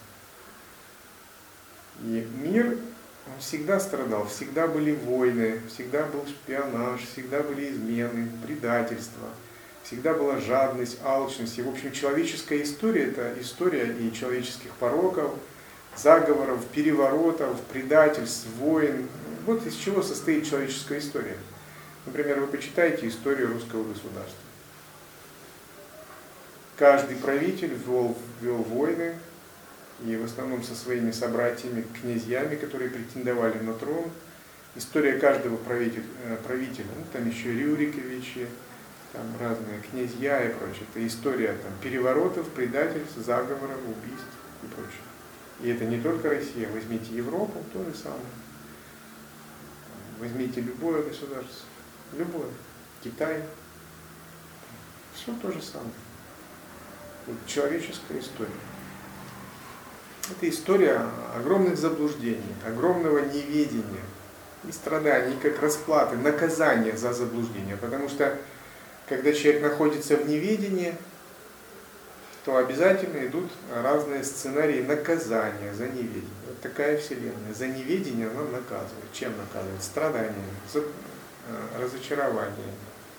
И мир, он всегда страдал, всегда были войны, всегда был шпионаж, всегда были измены, предательство, всегда была жадность, алчность. И, в общем, человеческая история – это история и человеческих пороков, заговоров, переворотов, предательств, войн. Вот из чего состоит человеческая история. Например, вы почитаете историю русского государства. каждый правитель вел войны, и в основном со своими собратьями, князьями, которые претендовали на трон. История каждого правителя, ну, там еще Рюриковичи, там разные князья и прочее. Это история там, переворотов, предательств, заговоров, убийств и прочее. И это не только Россия. Возьмите Европу, то же самое. Возьмите любое государство, любое, Китай, все то же самое. Вот человеческая история. Это история огромных заблуждений, огромного неведения и страданий, как расплаты, наказания за заблуждение. Потому что, когда человек находится в неведении, то обязательно идут разные сценарии наказания за неведение. Вот такая вселенная. За неведение она наказывает. Чем наказывает? Страданиями, разочарованиями.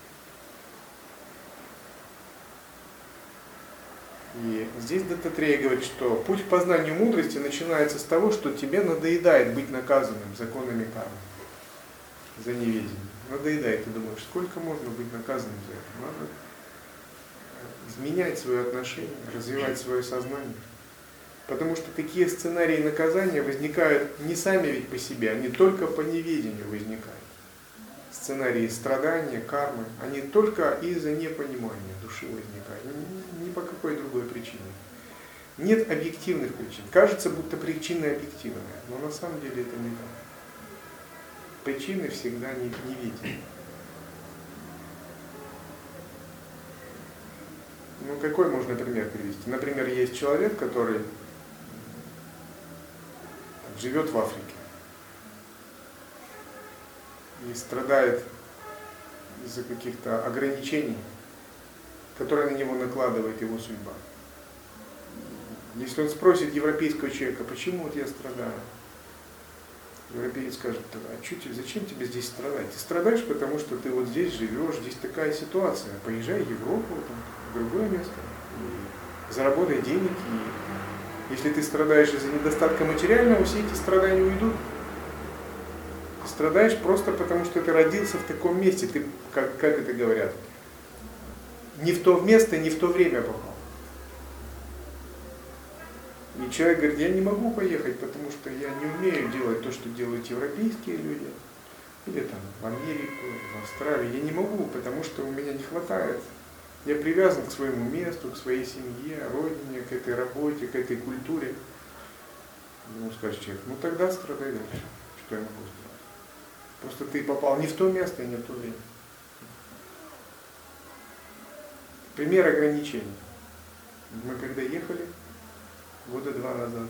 И здесь Даттатрея говорит, что путь к познанию мудрости начинается с того, что тебе надоедает быть наказанным законами кармы за неведение. Надоедает, ты думаешь, сколько можно быть наказанным за это? Надо изменять свое отношение, развивать свое сознание. Потому что такие сценарии наказания возникают не сами ведь по себе, они только по неведению возникают. Сценарии страдания, кармы, они только из-за непонимания души возникают, ни по какой другой причине. Нет объективных причин. Кажется, будто причины объективные, но на самом деле это не так. Причины всегда невидимы. Ну, какой можно пример привести? Например, есть человек, который живет в Африке и страдает из-за каких-то ограничений, которые на него накладывает его судьба. Если он спросит европейского человека, почему вот я страдаю, европеец скажет, а зачем тебе здесь страдать? Ты страдаешь, потому что ты вот здесь живешь, здесь такая ситуация. Поезжай в Европу, там, в другое место, и заработай денег. И если ты страдаешь из-за недостатка материального, все эти страдания уйдут. Ты страдаешь просто потому, что ты родился в таком месте, ты, как это говорят, не в то место, не в то время попал. И человек говорит, я не могу поехать, потому что я не умею делать то, что делают европейские люди, или там в Америку, в Австралию. Я не могу, потому что у меня не хватает. Я привязан к своему месту, к своей семье, родине, к этой работе, к этой культуре. Ну, скажет человек, ну тогда страдай дальше. Что я могу сделать? Просто ты попал не в то место и не в то время. Пример ограничений. Мы когда ехали, года 2 назад,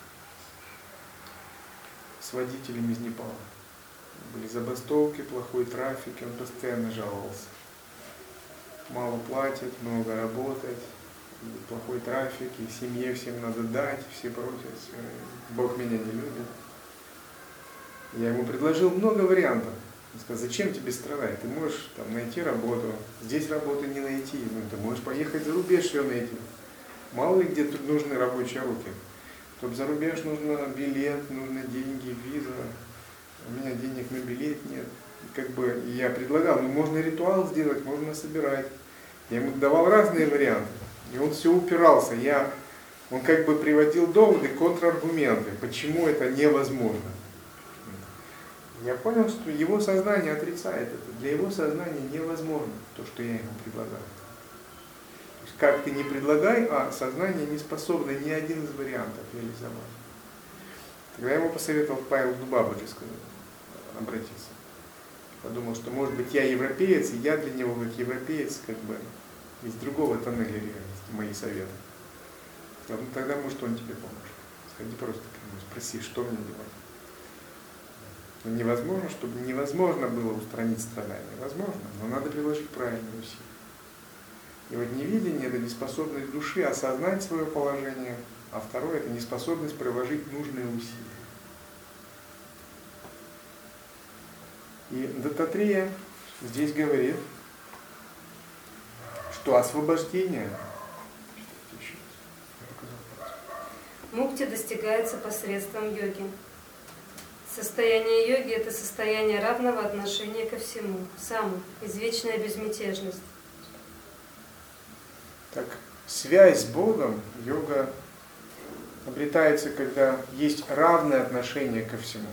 с водителем из Непала. Были забастовки, плохой трафик, он постоянно жаловался. Мало платят, много работать, плохой трафик, и семье всем надо дать, все просят, Бог меня не любит. Я ему предложил много вариантов. Он сказал, зачем тебе страдать? Ты можешь там найти работу, здесь работы не найти, ну, ты можешь поехать за рубеж ее найти. Мало ли где тут нужны рабочие руки. Чтобы за рубеж нужно билет, нужны деньги, виза. У меня денег на билет нет. И я предлагал, можно ритуал сделать, можно собирать. Я ему давал разные варианты. И он все упирался. Он приводил доводы, контраргументы, почему это невозможно. Я понял, что его сознание отрицает это. Для его сознания невозможно то, что я ему предлагаю. То есть как ты не предлагай, а сознание не способно ни один из вариантов реализовать. Тогда я ему посоветовал к Павелу Дубабыжскому обратиться. Подумал, что может быть я европеец, и я для него как европеец из другого тоннеля реальности, мои советы. Ну, тогда может он тебе поможет. Сходи просто к нему, спроси, что мне делать. Но невозможно, чтобы невозможно было устранить страдания. Возможно, но надо приложить правильные усилия. И вот невидение – это неспособность души осознать свое положение, а второе – это неспособность приложить нужные усилия. И Даттатрея здесь говорит, что освобождение мукти достигается посредством йоги. Состояние йоги – это состояние равного отношения ко всему, саму, извечная безмятежность. Так, связь с Богом, йога обретается, когда есть равное отношение ко всему.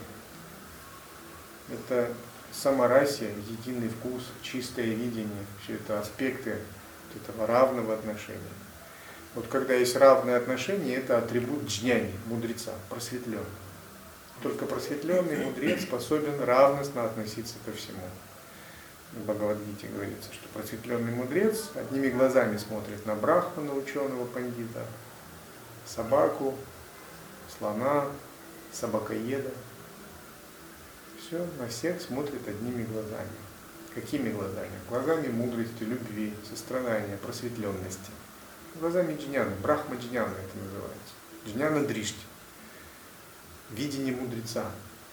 Это самарасия, единый вкус, чистое видение, все это аспекты вот этого равного отношения. Вот когда есть равное отношение, это атрибут джняни, мудреца, просветленного. Только просветленный мудрец способен равностно относиться ко всему. В Бхагавад-гите говорится, что просветленный мудрец одними глазами смотрит на брахмана, ученого пандита, собаку, слона, собакоеда. Все, на всех смотрит одними глазами. Какими глазами? Глазами мудрости, любви, сострадания, просветленности. Глазами джняны, брахма-джняна это называется. Джняна-дришти. Видение мудреца.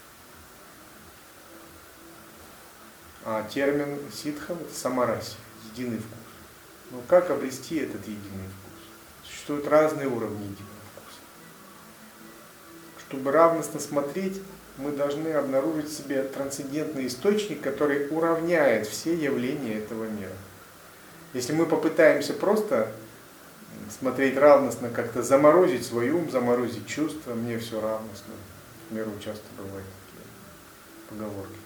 А термин ситхам это самараси, единый вкус. Но как обрести этот единый вкус? Существуют разные уровни единого вкуса. Чтобы равностно смотреть, мы должны обнаружить в себе трансцендентный источник, который уравняет все явления этого мира. Если мы попытаемся просто смотреть равностно, как-то заморозить свой ум, заморозить чувства, мне все равностно. В миру часто бывают такие поговорки.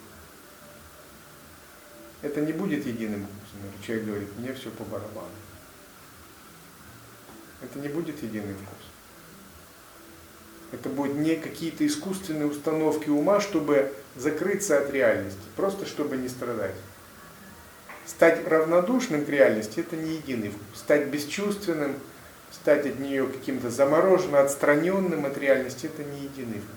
Это не будет единым вкусом. Человек говорит, мне все по барабану. Это не будет единый вкус. Это будут не какие-то искусственные установки ума, чтобы закрыться от реальности, просто чтобы не страдать. Стать равнодушным к реальности – это не единый вкус. Стать бесчувственным, стать от нее каким-то замороженным, отстраненным от реальности – это не единый вкус.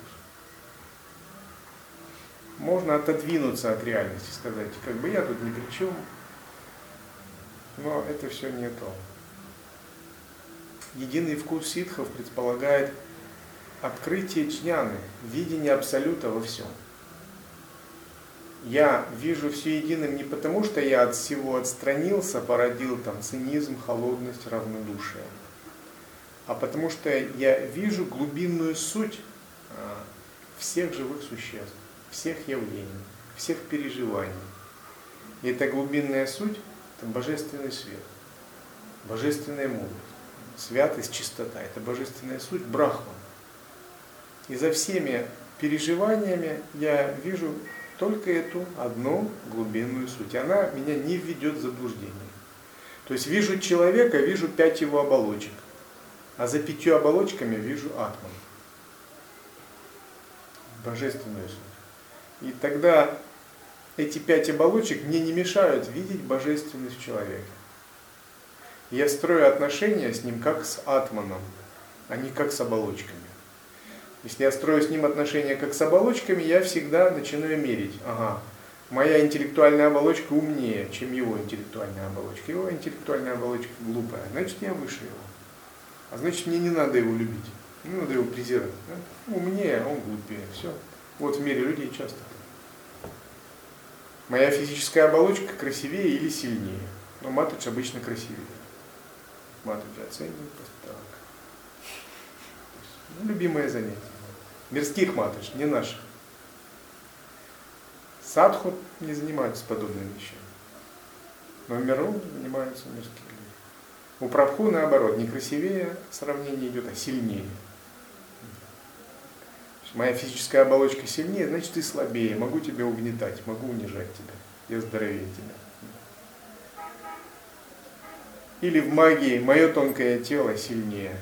Можно отодвинуться от реальности, сказать, как бы я тут ни при чем, но это все не то. Единый вкус ситхов предполагает открытие джняны, видение абсолюта во всем. Я вижу все единым не потому, что я от всего отстранился, породил там цинизм, холодность, равнодушие, а потому что я вижу глубинную суть всех живых существ, всех явлений, всех переживаний. И эта глубинная суть – это божественный свет, божественная мудрость, святость, чистота – это божественная суть Брахман. И за всеми переживаниями я вижу только эту одну глубинную суть. Она меня не введет в заблуждение. То есть вижу человека, вижу 5 его оболочек, а за 5 оболочками вижу атман, божественную суть. И тогда эти 5 оболочек мне не мешают видеть божественность в человеке. Я строю отношения с ним как с атманом, а не как с оболочками. Если я строю с ним отношения как с оболочками, я всегда начинаю мерить. Ага, моя интеллектуальная оболочка умнее, чем его интеллектуальная оболочка. Его интеллектуальная оболочка глупая, значит я выше его. А значит мне не надо его любить, не надо его презирать. Умнее, а он глупее. Все. Вот в мире людей часто. Моя физическая оболочка красивее или сильнее. Но матуч обычно красивее. Матуч оценивает просто так. Любимое занятие. Мирских матуч, не наших. Садху не занимаются подобными вещами. Но в миру занимаются мирские люди. У Прабху наоборот, не красивее сравнение идет, а сильнее. Моя физическая оболочка сильнее, значит ты слабее. Могу тебя угнетать, могу унижать тебя. Я здоровее тебя. Или в магии мое тонкое тело сильнее.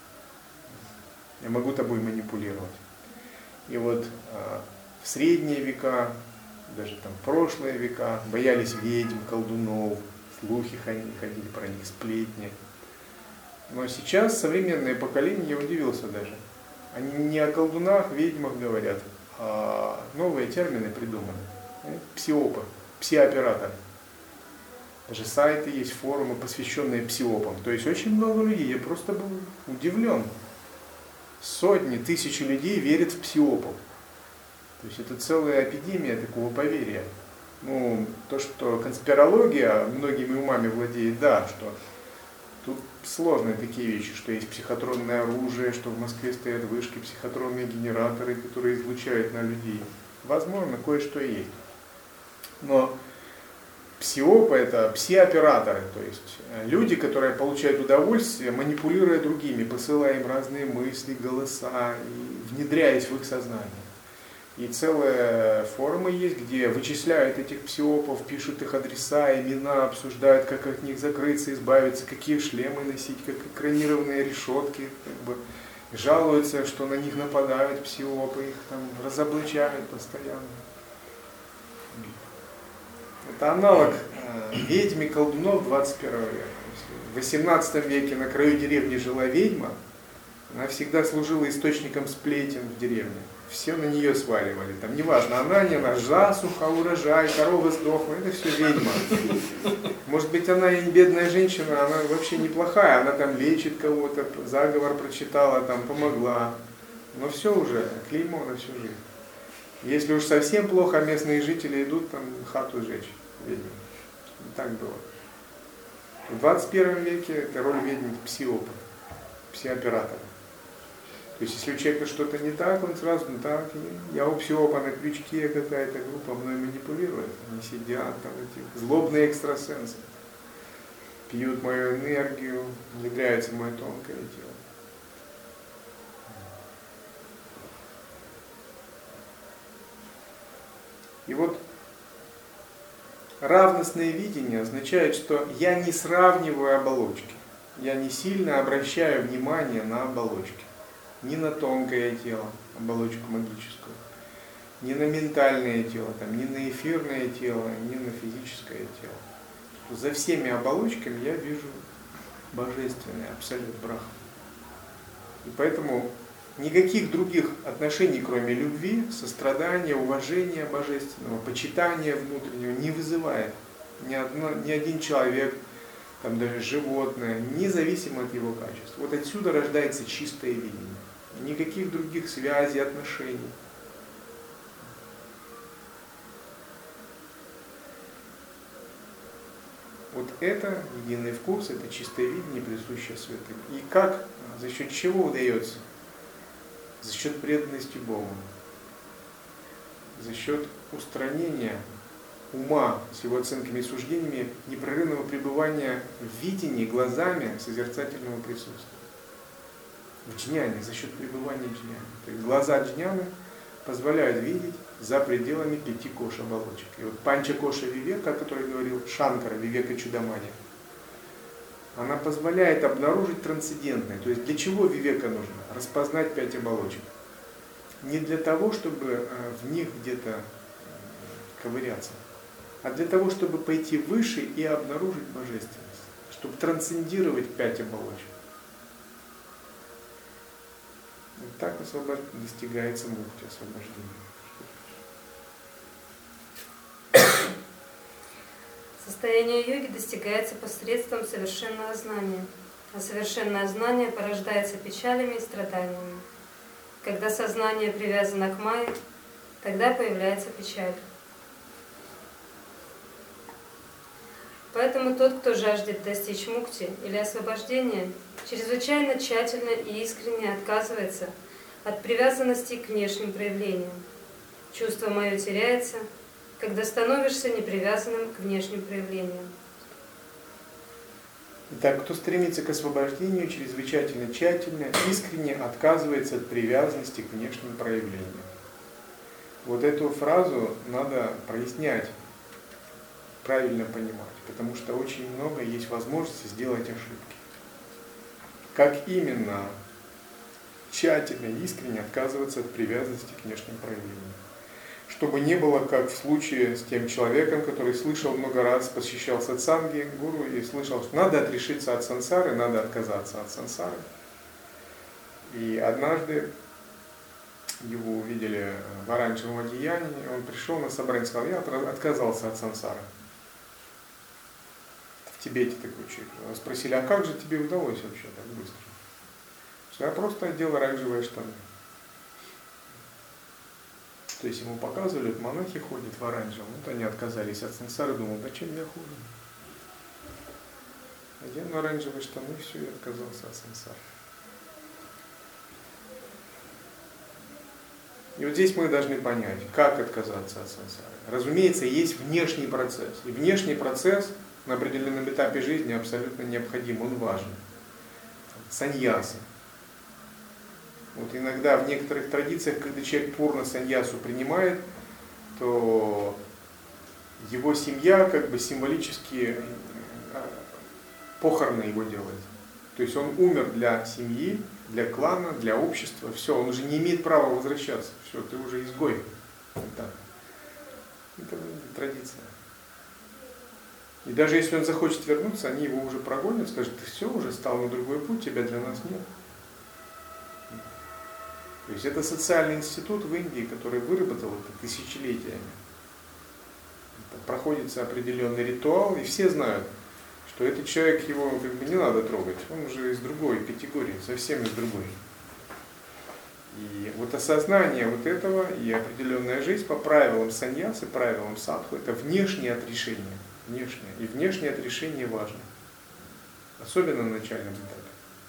Я могу тобой манипулировать. И вот в средние века, даже там в прошлые века, боялись ведьм, колдунов, слухи ходили про них, сплетни. Но сейчас современное поколение, я удивился даже, они не о колдунах, ведьмах говорят, а новые термины придуманы. Псиопы, псиоператоры. Даже сайты есть, форумы, посвященные псиопам. То есть очень много людей, я просто был удивлен. Сотни, тысячи людей верят в псиопов. То есть это целая эпидемия такого поверья. Ну, то, что конспирология многими умами владеет, да, что тут сложные такие вещи, что есть психотронное оружие, что в Москве стоят вышки, психотронные генераторы, которые излучают на людей. Возможно, кое-что и есть. Но Псиопы — это пси-операторы, то есть люди, которые получают удовольствие, манипулируя другими, посылая им разные мысли, голоса и внедряясь в их сознание. И целые форумы есть, где вычисляют этих псиопов, пишут их адреса, имена, обсуждают, как от них закрыться, избавиться, какие шлемы носить, как экранированные решетки, жалуются, что на них нападают псиопы, их там разоблачают постоянно. Это аналог ведьм и колдунов 21 века. В 18 веке на краю деревни жила ведьма, она всегда служила источником сплетен в деревне. Все на нее сваливали. Там неважно, она, не она, засуха, урожай, корова сдохла, это все ведьма. Может быть, она и бедная женщина, она вообще неплохая, она там лечит кого-то, заговор прочитала, там помогла. Но все уже, клеймо на всю жизнь. Если уж совсем плохо, местные жители идут там хату сжечь ведьму. Так было. В 21 веке это роль ведьм псиопа, псиоператора. То есть, если у человека что-то не так, он сразу, ну так, я у псиопа на крючке, какая-то группа мной манипулирует. Они сидят там, эти злобные экстрасенсы, пьют мою энергию, внедряются в мое тонкое тело. И вот равностное видение означает, что я не сравниваю оболочки, я не сильно обращаю внимание на оболочки. Ни на тонкое тело, оболочку магическую, ни на ментальное тело, там, ни на эфирное тело, ни на физическое тело. За всеми оболочками я вижу божественный абсолют Брахма. И поэтому никаких других отношений, кроме любви, сострадания, уважения божественного, почитания внутреннего не вызывает ни один человек, там даже животное, независимо от его качества. Вот отсюда рождается чистое видение. Никаких других связей, отношений. Вот это единый вкус, это чистое видение, присущее святым. И как, за счет чего удается? За счет преданности Богу. За счет устранения ума с его оценками и суждениями, непрерывного пребывания в видении глазами созерцательного присутствия. В джняне, за счет пребывания в джняне. То есть глаза джняны позволяют видеть за пределами 5 кош оболочек. И вот панча коша вивека, о которой говорил Шанкара, вивека чудамани, она позволяет обнаружить трансцендентное. То есть для чего вивека нужно? Распознать 5 оболочек. Не для того, чтобы в них где-то ковыряться, а для того, чтобы пойти выше и обнаружить божественность. Чтобы трансцендировать 5 оболочек. Вот так достигается мукти, освобождение. Состояние йоги достигается посредством совершенного знания, а совершенное знание порождается печалями и страданиями. Когда сознание привязано к майе, тогда появляется печаль. Поэтому тот, кто жаждет достичь мукти или освобождения, чрезвычайно тщательно и искренне отказывается от привязанности к внешним проявлениям. Чувство мое теряется, когда становишься непривязанным к внешним проявлениям. Итак, кто стремится к освобождению, чрезвычайно тщательно, искренне отказывается от привязанности к внешним проявлениям. Вот эту фразу надо прояснять, правильно понимать, потому что очень много есть возможности сделать ошибки. Как именно тщательно и искренне отказываться от привязанности к внешним проявлениям. Чтобы не было, как в случае с тем человеком, который слышал много раз, посещал сатсанги гуру и слышал, что надо отрешиться от сансары, надо отказаться от сансары. И однажды его увидели в оранжевом одеянии, он пришел на собрание и сказал, я отказался от сансары. В Тибете такой человек. Спросили, а как же тебе удалось вообще так быстро? Я просто одел оранжевые штаны. То есть ему показывали, вот монахи ходят в оранжевом, вот они отказались от сансары, думал, да чем я хуже? Одел на оранжевые штаны, все, и отказался от сансары. И вот здесь мы должны понять, как отказаться от сансары. Разумеется, есть внешний процесс. И внешний процесс на определенном этапе жизни абсолютно необходим, он важен. Саньяса. Вот иногда в некоторых традициях, когда человек пурна саньясу принимает, то его семья как бы символически похороны его делает. То есть он умер для семьи, для клана, для общества. Все, он уже не имеет права возвращаться. Все, ты уже изгой. Вот так. Это традиция. И даже если он захочет вернуться, они его уже прогонят, скажут, ты все, уже стал на другой путь, тебя для нас нет. То есть это социальный институт в Индии, который выработал это тысячелетиями. Это проходится определенный ритуал, и все знают, что этот человек, его как бы не надо трогать, он уже из другой категории, совсем из другой. И вот осознание вот этого и определенная жизнь по правилам саньясы, правилам садху, это внешнее отрешение. Внешнее. И внешнее отрешение важно. Особенно на начальном этапе.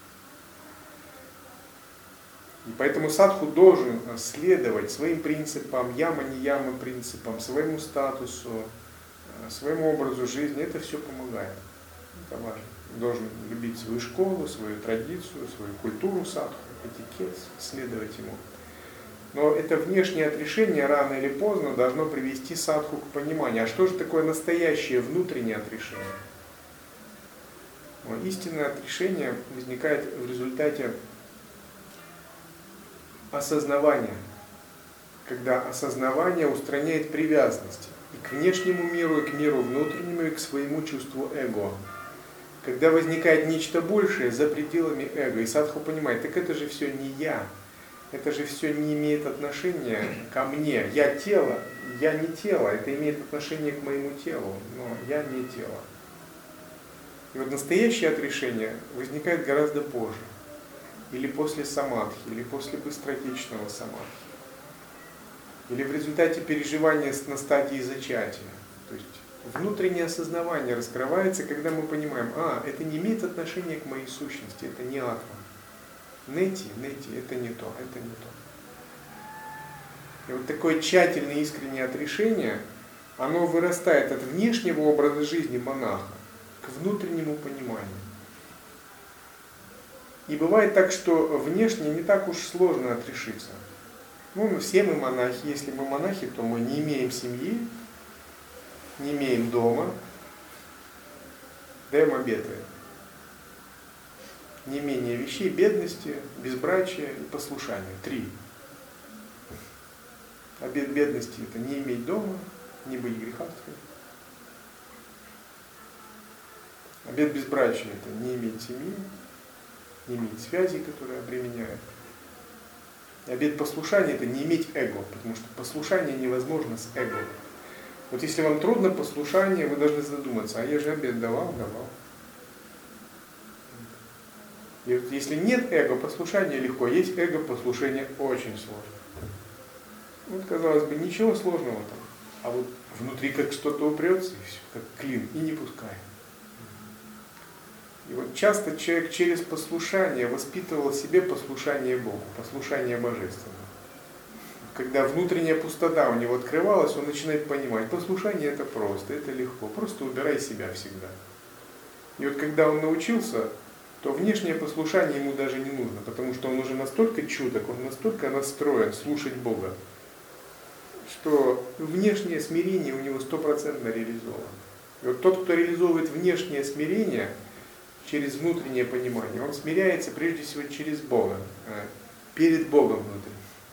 И поэтому садху должен следовать своим принципам, яма-не-яма принципам, своему статусу, своему образу жизни. Это все помогает. Это важно. Он должен любить свою школу, свою традицию, свою культуру садху, этикет, следовать ему. Но это внешнее отрешение рано или поздно должно привести садху к пониманию, а что же такое настоящее внутреннее отрешение? Но истинное отрешение возникает в результате осознавания, когда осознавание устраняет привязанности и к внешнему миру, и к миру внутреннему, и к своему чувству эго. Когда возникает нечто большее за пределами эго, и садху понимает, так это же все не я, это же все не имеет отношения ко мне. Я тело, я не тело, это имеет отношение к моему телу, но я не тело. И вот настоящее отрешение возникает гораздо позже. Или после самадхи, или после быстротечного самадхи. Или в результате переживания на стадии зачатия. То есть внутреннее осознавание раскрывается, когда мы понимаем, это не имеет отношения к моей сущности, это не атма. Нети, это не то, это не то. И вот такое тщательное искреннее отрешение, оно вырастает от внешнего образа жизни монаха к внутреннему пониманию. И бывает так, что внешне не так уж сложно отрешиться. Все мы монахи, если мы монахи, то мы не имеем семьи, не имеем дома, даем обеты. Не менее вещей, бедности, безбрачия и послушания. 3. Обет бедности – это не иметь дома, не быть грехастым. Обет безбрачия – это не иметь семьи, не иметь связей, которые обременяют. Обет послушания – это не иметь эго, потому что послушание невозможно с эго. Вот если вам трудно послушание, вы должны задуматься, а я же обет давал. И вот если нет эго, послушание легко, есть эго, послушание очень сложно. Вот, казалось бы, ничего сложного там, а вот внутри как что-то упрется, и все, как клин, и не пускай. И вот часто человек через послушание воспитывал в себе послушание Богу, послушание Божественному. Когда внутренняя пустота у него открывалась, он начинает понимать, послушание это просто, это легко, просто убирай себя всегда. И вот когда он научился, то внешнее послушание ему даже не нужно, потому что он уже настолько чуток, он настолько настроен слушать Бога, что внешнее смирение у него 100% реализовано. И вот тот, кто реализовывает внешнее смирение через внутреннее понимание, он смиряется прежде всего через Бога, перед Богом внутри.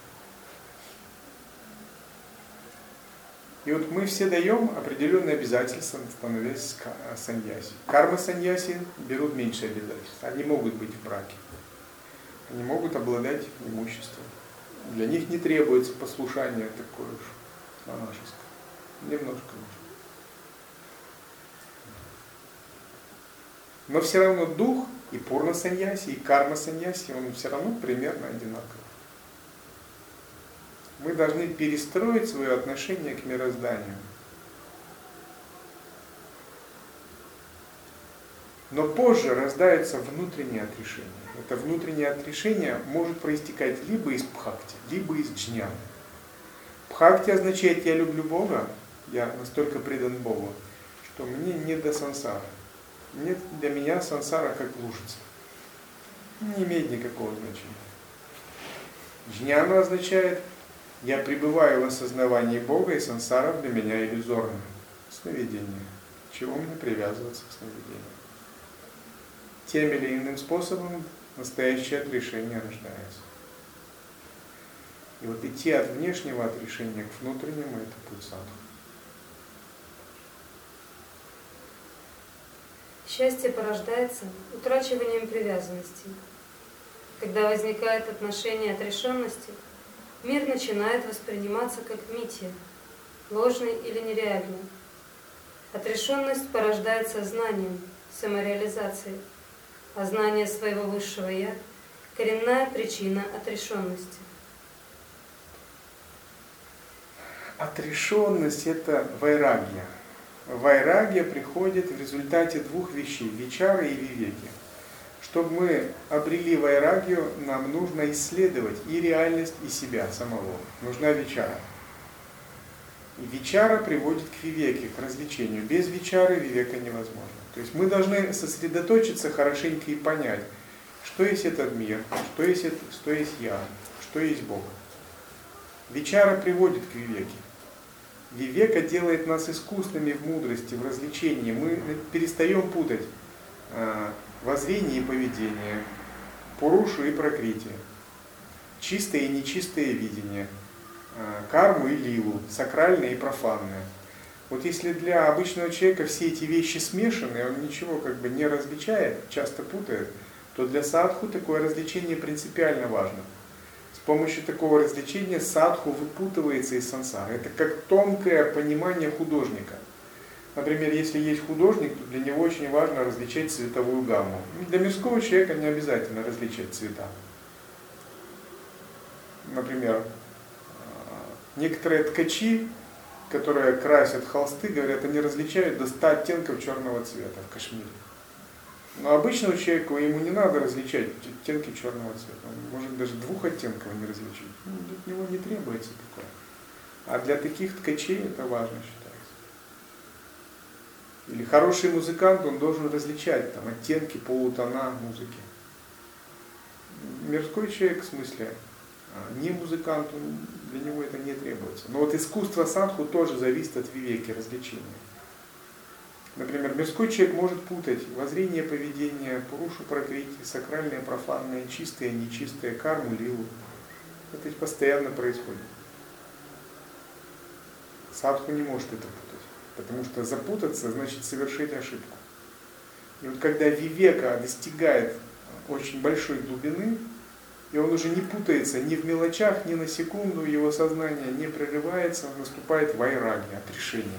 И вот мы все даем определенные обязательства, становясь саньяси. Карма-саньяси берут меньше обязательств. Они могут быть в браке. Они могут обладать имуществом. Для них не требуется послушание такое уж монашеское. Немножко может. Но все равно дух и пурна-саньяси, и карма-саньяси, он все равно примерно одинаковый. Мы должны перестроить свое отношение к мирозданию. Но позже рождается внутреннее отрешение. Это внутреннее отрешение может проистекать либо из бхакти, либо из джняны. Бхакти означает «я люблю Бога», я настолько предан Богу, что мне не до сансары. Нет для меня сансара как лужица. Не имеет никакого значения. Джняна означает «я пребываю в осознавании Бога, и сансара для меня иллюзорна». Сновидение. Чего мне привязываться к сновидению? Тем или иным способом настоящее отрешение рождается. И вот идти от внешнего отрешения к внутреннему – это путь садху. Счастье порождается утрачиванием привязанности. Когда возникает отношение отрешенности, мир начинает восприниматься как митья, ложный или нереальный. Отрешенность порождается знанием, самореализацией, а знание своего высшего «я» – коренная причина отрешенности. Отрешенность – это вайрагья. Вайрагья приходит в результате двух вещей – вичары и вивеки. Чтобы мы обрели вайрагью, нам нужно исследовать и реальность, и себя самого. Нужна вичара. И вичара приводит к вивеке, к развлечению. Без вичары вивека невозможно. То есть мы должны сосредоточиться хорошенько и понять, что есть этот мир, что есть я, что есть Бог. Вичара приводит к вивеке. Вивека делает нас искусными в мудрости, в развлечении. Мы перестаем путать воззрение и поведение, пурушу и пракрити, чистое и нечистое видение, карму и лилу, сакральное и профанное. Вот если для обычного человека все эти вещи смешаны, и он ничего как бы не различает, часто путает, то для садху такое развлечение принципиально важно. С помощью такого развлечения садху выпутывается из сансары. Это как тонкое понимание художника. Например, если есть художник, то для него очень важно различать цветовую гамму. Для мирского человека не обязательно различать цвета. Например, некоторые ткачи, которые красят холсты, говорят, они различают до 100 оттенков черного цвета в Кашмире. Но обычному человеку ему не надо различать оттенки черного цвета. Он может даже 2 оттенков не различить. Для него не требуется такое. А для таких ткачей это важно считается. Или хороший музыкант, он должен различать там, оттенки, полутона музыки. Мирской человек, в смысле, не музыкант, для него это не требуется. Но вот искусство садху тоже зависит от вивеки, развлечения. Например, мирской человек может путать воззрение, поведение, пурушу, пракрити, сакральное, профанное, чистое, нечистое, карму, лилу. Это постоянно происходит. Садху не может это путать, потому что запутаться значит совершить ошибку. И вот когда вивека достигает очень большой глубины, и он уже не путается ни в мелочах, ни на секунду, его сознание не прерывается, наступает вайрагья, отрешение.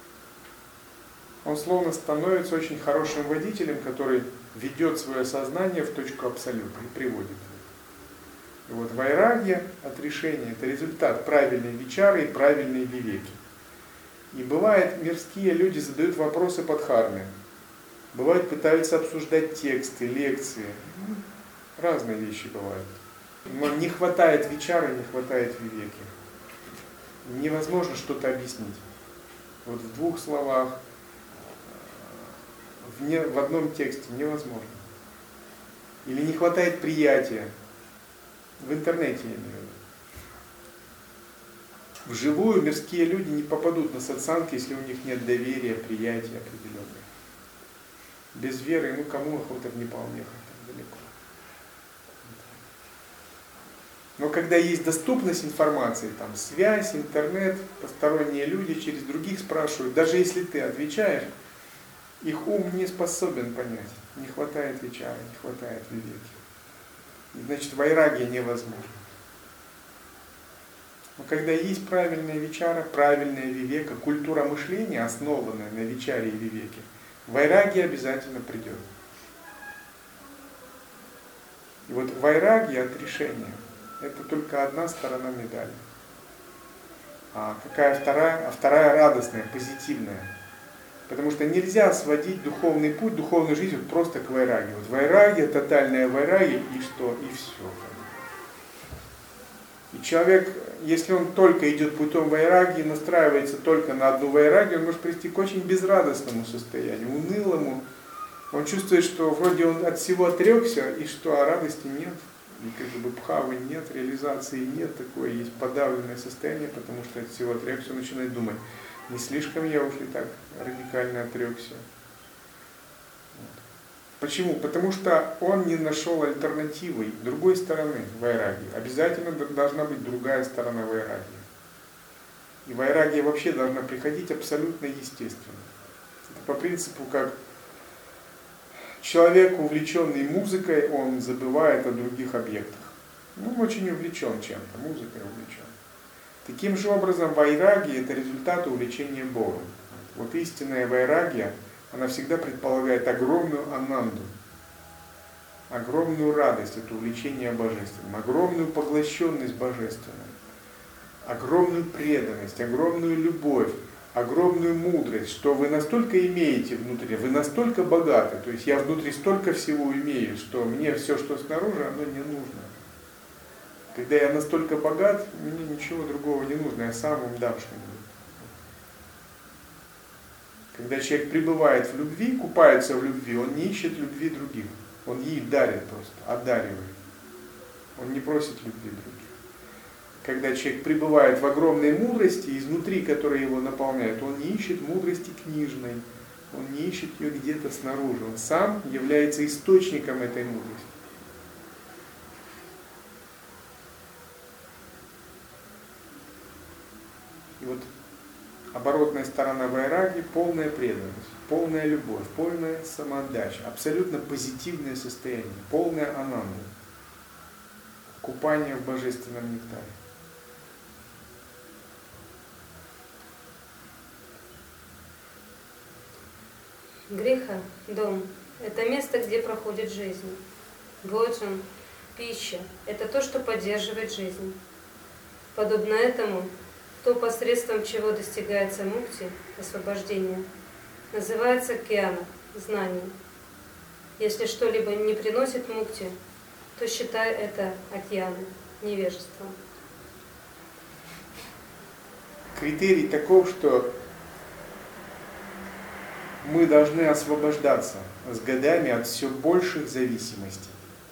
Он словно становится очень хорошим водителем, который ведет свое сознание в точку абсолюта и приводит его. И вот вайрагья, отрешение, это результат правильной вичары и правильной вивеки. И бывает, мирские люди задают вопросы по дхарме. Бывает, пытаются обсуждать тексты, лекции. Разные вещи бывают. Но не хватает вичары, не хватает вивеки. Невозможно что-то объяснить. Вот в 2 словах, в одном тексте невозможно. Или не хватает приятия. В интернете я имею в виду. Вживую мирские люди не попадут на сатсанг, если у них нет доверия, приятия определенного. Без веры, кому охота в Непал ехать так далеко. Но когда есть доступность информации, там связь, интернет, посторонние люди через других спрашивают, даже если ты отвечаешь, их ум не способен понять. Не хватает вичары, не хватает вивеки. Значит, вайрагья невозможно. Но когда есть правильная вичара, правильная вивека, культура мышления, основанная на вичаре и вивеке, вайрагья обязательно придет. И вот вайрагья, отрешение, это только одна сторона медали. А какая вторая? А вторая радостная, позитивная. Потому что нельзя сводить духовный путь, духовную жизнь просто к вайраге. Вот вайраге, тотальная вайраге, и что? И все. И человек если он только идет путем вайрагии, настраивается только на одну вайрагию, он может прийти к очень безрадостному состоянию, унылому. Он чувствует, что вроде он от всего отрекся, и что радости нет, и как бы бхавы нет, реализации нет, такое есть подавленное состояние, потому что от всего отрекся, он начинает думать, не слишком я уж и так радикально отрекся. Почему? Потому что он не нашел альтернативы, другой стороны вайрагии. Обязательно должна быть другая сторона вайрагии. И вайрагия вообще должна приходить абсолютно естественно. Это по принципу, как человек, увлеченный музыкой, он забывает о других объектах. Ну, он очень увлечен чем-то, музыкой увлечен. Таким же образом, вайрагия – это результат увлечения Богом. Вот истинная вайрагия, она всегда предполагает огромную ананду, огромную радость, это увлечение божественным, огромную поглощенность божественной, огромную преданность, огромную любовь, огромную мудрость, что вы настолько имеете внутри, вы настолько богаты, то есть я внутри столько всего имею, что мне все, что снаружи, оно не нужно. Когда я настолько богат, мне ничего другого не нужно, я сам вам дам что-нибудь. Когда человек пребывает в любви, купается в любви, он не ищет любви других. Он ей дарит просто, одаривает. Он не просит любви других. Когда человек пребывает в огромной мудрости, изнутри которая его наполняет, он не ищет мудрости книжной, он не ищет ее где-то снаружи. Он сам является источником этой мудрости. И вот оборотная сторона вайраги – полная преданность, полная любовь, полная самоотдача, абсолютно позитивное состояние, полная ананда, купание в божественном нектаре. Гриха, дом – это место, где проходит жизнь. Боджан, пища – это то, что поддерживает жизнь. Подобно этому, то, посредством чего достигается мукти, освобождение, называется кьяна, знание. Если что-либо не приносит мукти, то считай это акьяна, невежеством. Критерий таков, что мы должны освобождаться с годами от все больших зависимостей.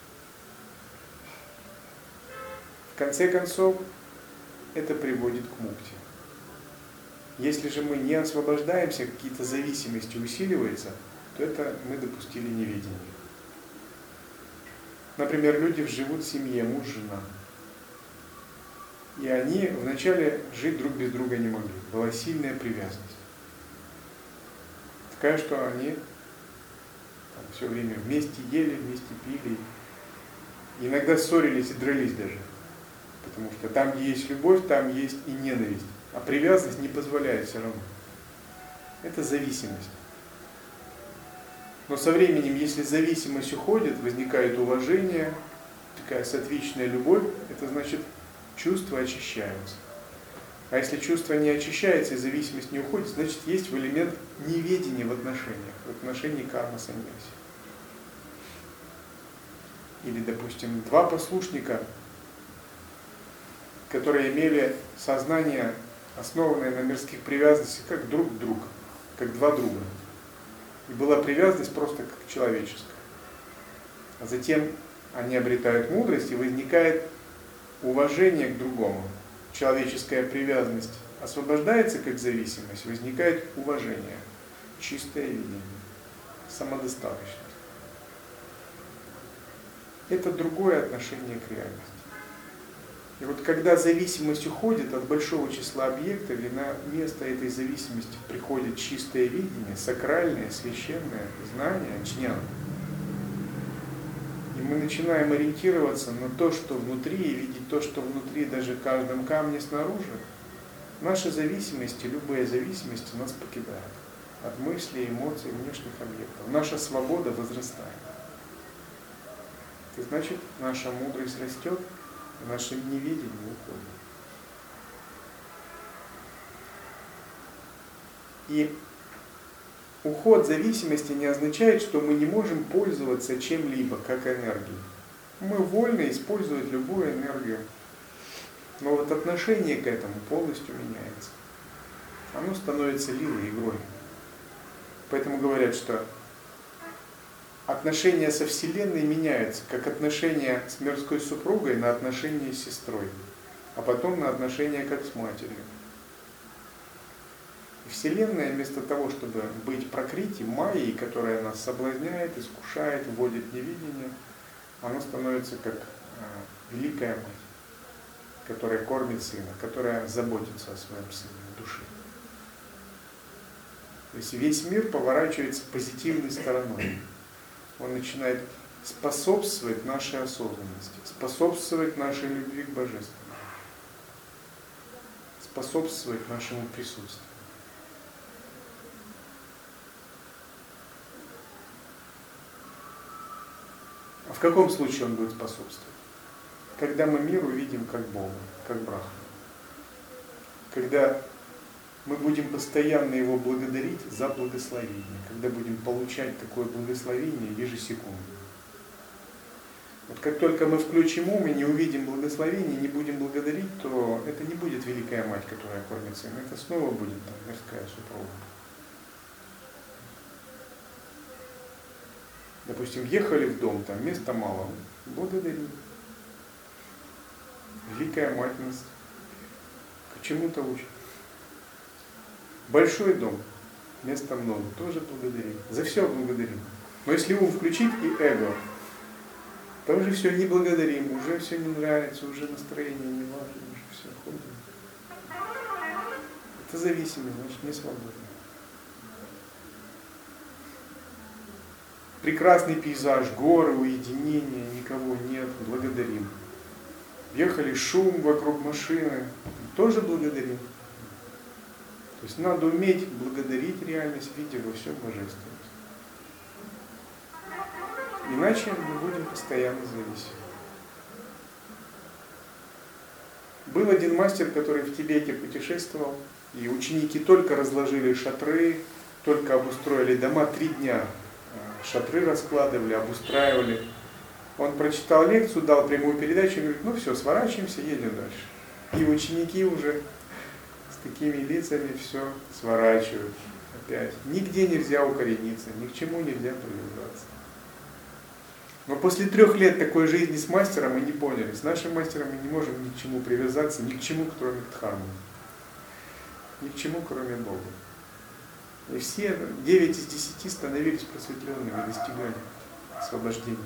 В конце концов, это приводит к мукти. Если же мы не освобождаемся, какие-то зависимости усиливаются, то это мы допустили неведение. Например, люди живут в семье, муж, жена. И они вначале жить друг без друга не могли. Была сильная привязанность. Такая, что они все время вместе ели, вместе пили. Иногда ссорились и дрались даже. Потому что там, где есть любовь, там есть и ненависть. А привязанность не позволяет все равно. Это зависимость. Но со временем, если зависимость уходит, возникает уважение, такая сатвичная любовь, это значит, чувства очищаются. А если чувство не очищается и зависимость не уходит, значит, есть элемент неведения в отношении карма саньяси. Или, допустим, два послушника, которые имели сознание, основанное на мирских привязанностях, как друг к другу, как два друга. И была привязанность просто как человеческая. А затем они обретают мудрость, и возникает уважение к другому. Человеческая привязанность освобождается как зависимость, возникает уважение, чистое видение, самодостаточность. Это другое отношение к реальности. И вот когда зависимость уходит от большого числа объектов, и на место этой зависимости приходит чистое видение, сакральное, священное знание, джнян, и мы начинаем ориентироваться на то, что внутри, и видеть то, что внутри даже в каждом камне снаружи, наши зависимости, любые зависимости нас покидают от мыслей, эмоций, внешних объектов. Наша свобода возрастает. Это значит, наша мудрость растет, и наше неведение уходит. И уход зависимости не означает, что мы не можем пользоваться чем-либо, как энергией. Мы вольны использовать любую энергию. Но вот отношение к этому полностью меняется. Оно становится лилой, игрой. Поэтому говорят, что отношения со Вселенной меняются, как отношения с мирской супругой на отношения с сестрой, а потом на отношения как с матерью. И Вселенная вместо того, чтобы быть пракрити, майей, которая нас соблазняет, искушает, вводит в невидение, она становится как великая мать, которая кормит сына, которая заботится о своем сыне, о душе. То есть весь мир поворачивается позитивной стороной. Он начинает способствовать нашей осознанности, способствовать нашей любви к Божественному, способствовать нашему присутствию. А в каком случае он будет способствовать? Когда мы мир увидим как Бога, как Брахму. Когда мы будем постоянно Его благодарить за благословение, когда будем получать такое благословение ежесекундно. Вот как только мы включим ум и не увидим благословение, не будем благодарить, то это не будет великая мать, которая кормит сына, это снова будет там мирская супруга. Допустим, ехали в дом, там места мало, благодарим. Великая мать нас к чему-то учит. Большой дом, места много, тоже благодарим. За все благодарим. Но если ум включить и эго, то уже все не благодарим, уже все не нравится, уже настроение не важно, уже все ходим. Это зависимость, значит не свободно. Прекрасный пейзаж, горы, уединение, никого нет, благодарим. Ехали, шум вокруг машины, тоже благодарим. То есть надо уметь благодарить реальность, видя во всем божественность. Иначе мы будем постоянно зависимы. Был один мастер, который в Тибете путешествовал, и ученики только разложили шатры, только обустроили дома, 3 дня шатры раскладывали, обустраивали. Он прочитал лекцию, дал прямую передачу и говорит, ну все, сворачиваемся, едем дальше. И ученики уже с такими лицами все сворачивают опять. Нигде нельзя укорениться, ни к чему нельзя привязаться. Но после 3 лет такой жизни с мастером мы не поняли. С нашим мастером мы не можем ни к чему привязаться, ни к чему, кроме Дхармы. Ни к чему, кроме Бога. И все 9 из 10 становились просветленными и достигали освобождения.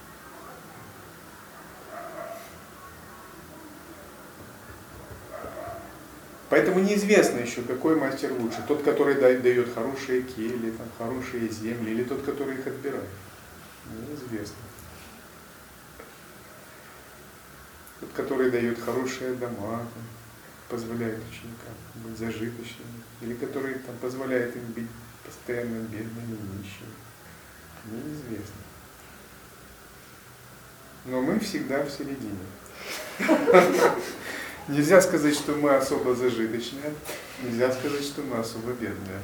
Поэтому неизвестно еще, какой мастер лучше. Тот, который дает хорошие кельи, там, хорошие земли, или тот, который их отбирает. Неизвестно. Тот, который дает хорошие дома, там, позволяет ученикам быть зажиточными, или который там, позволяет им быть постоянно бедными и нищими. Неизвестно. Но мы всегда в середине. Нельзя сказать, что мы особо зажиточные, нельзя сказать, что мы особо бедные.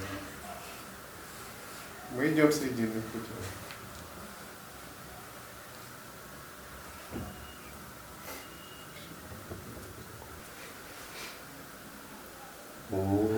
Мы идем срединным путем. О.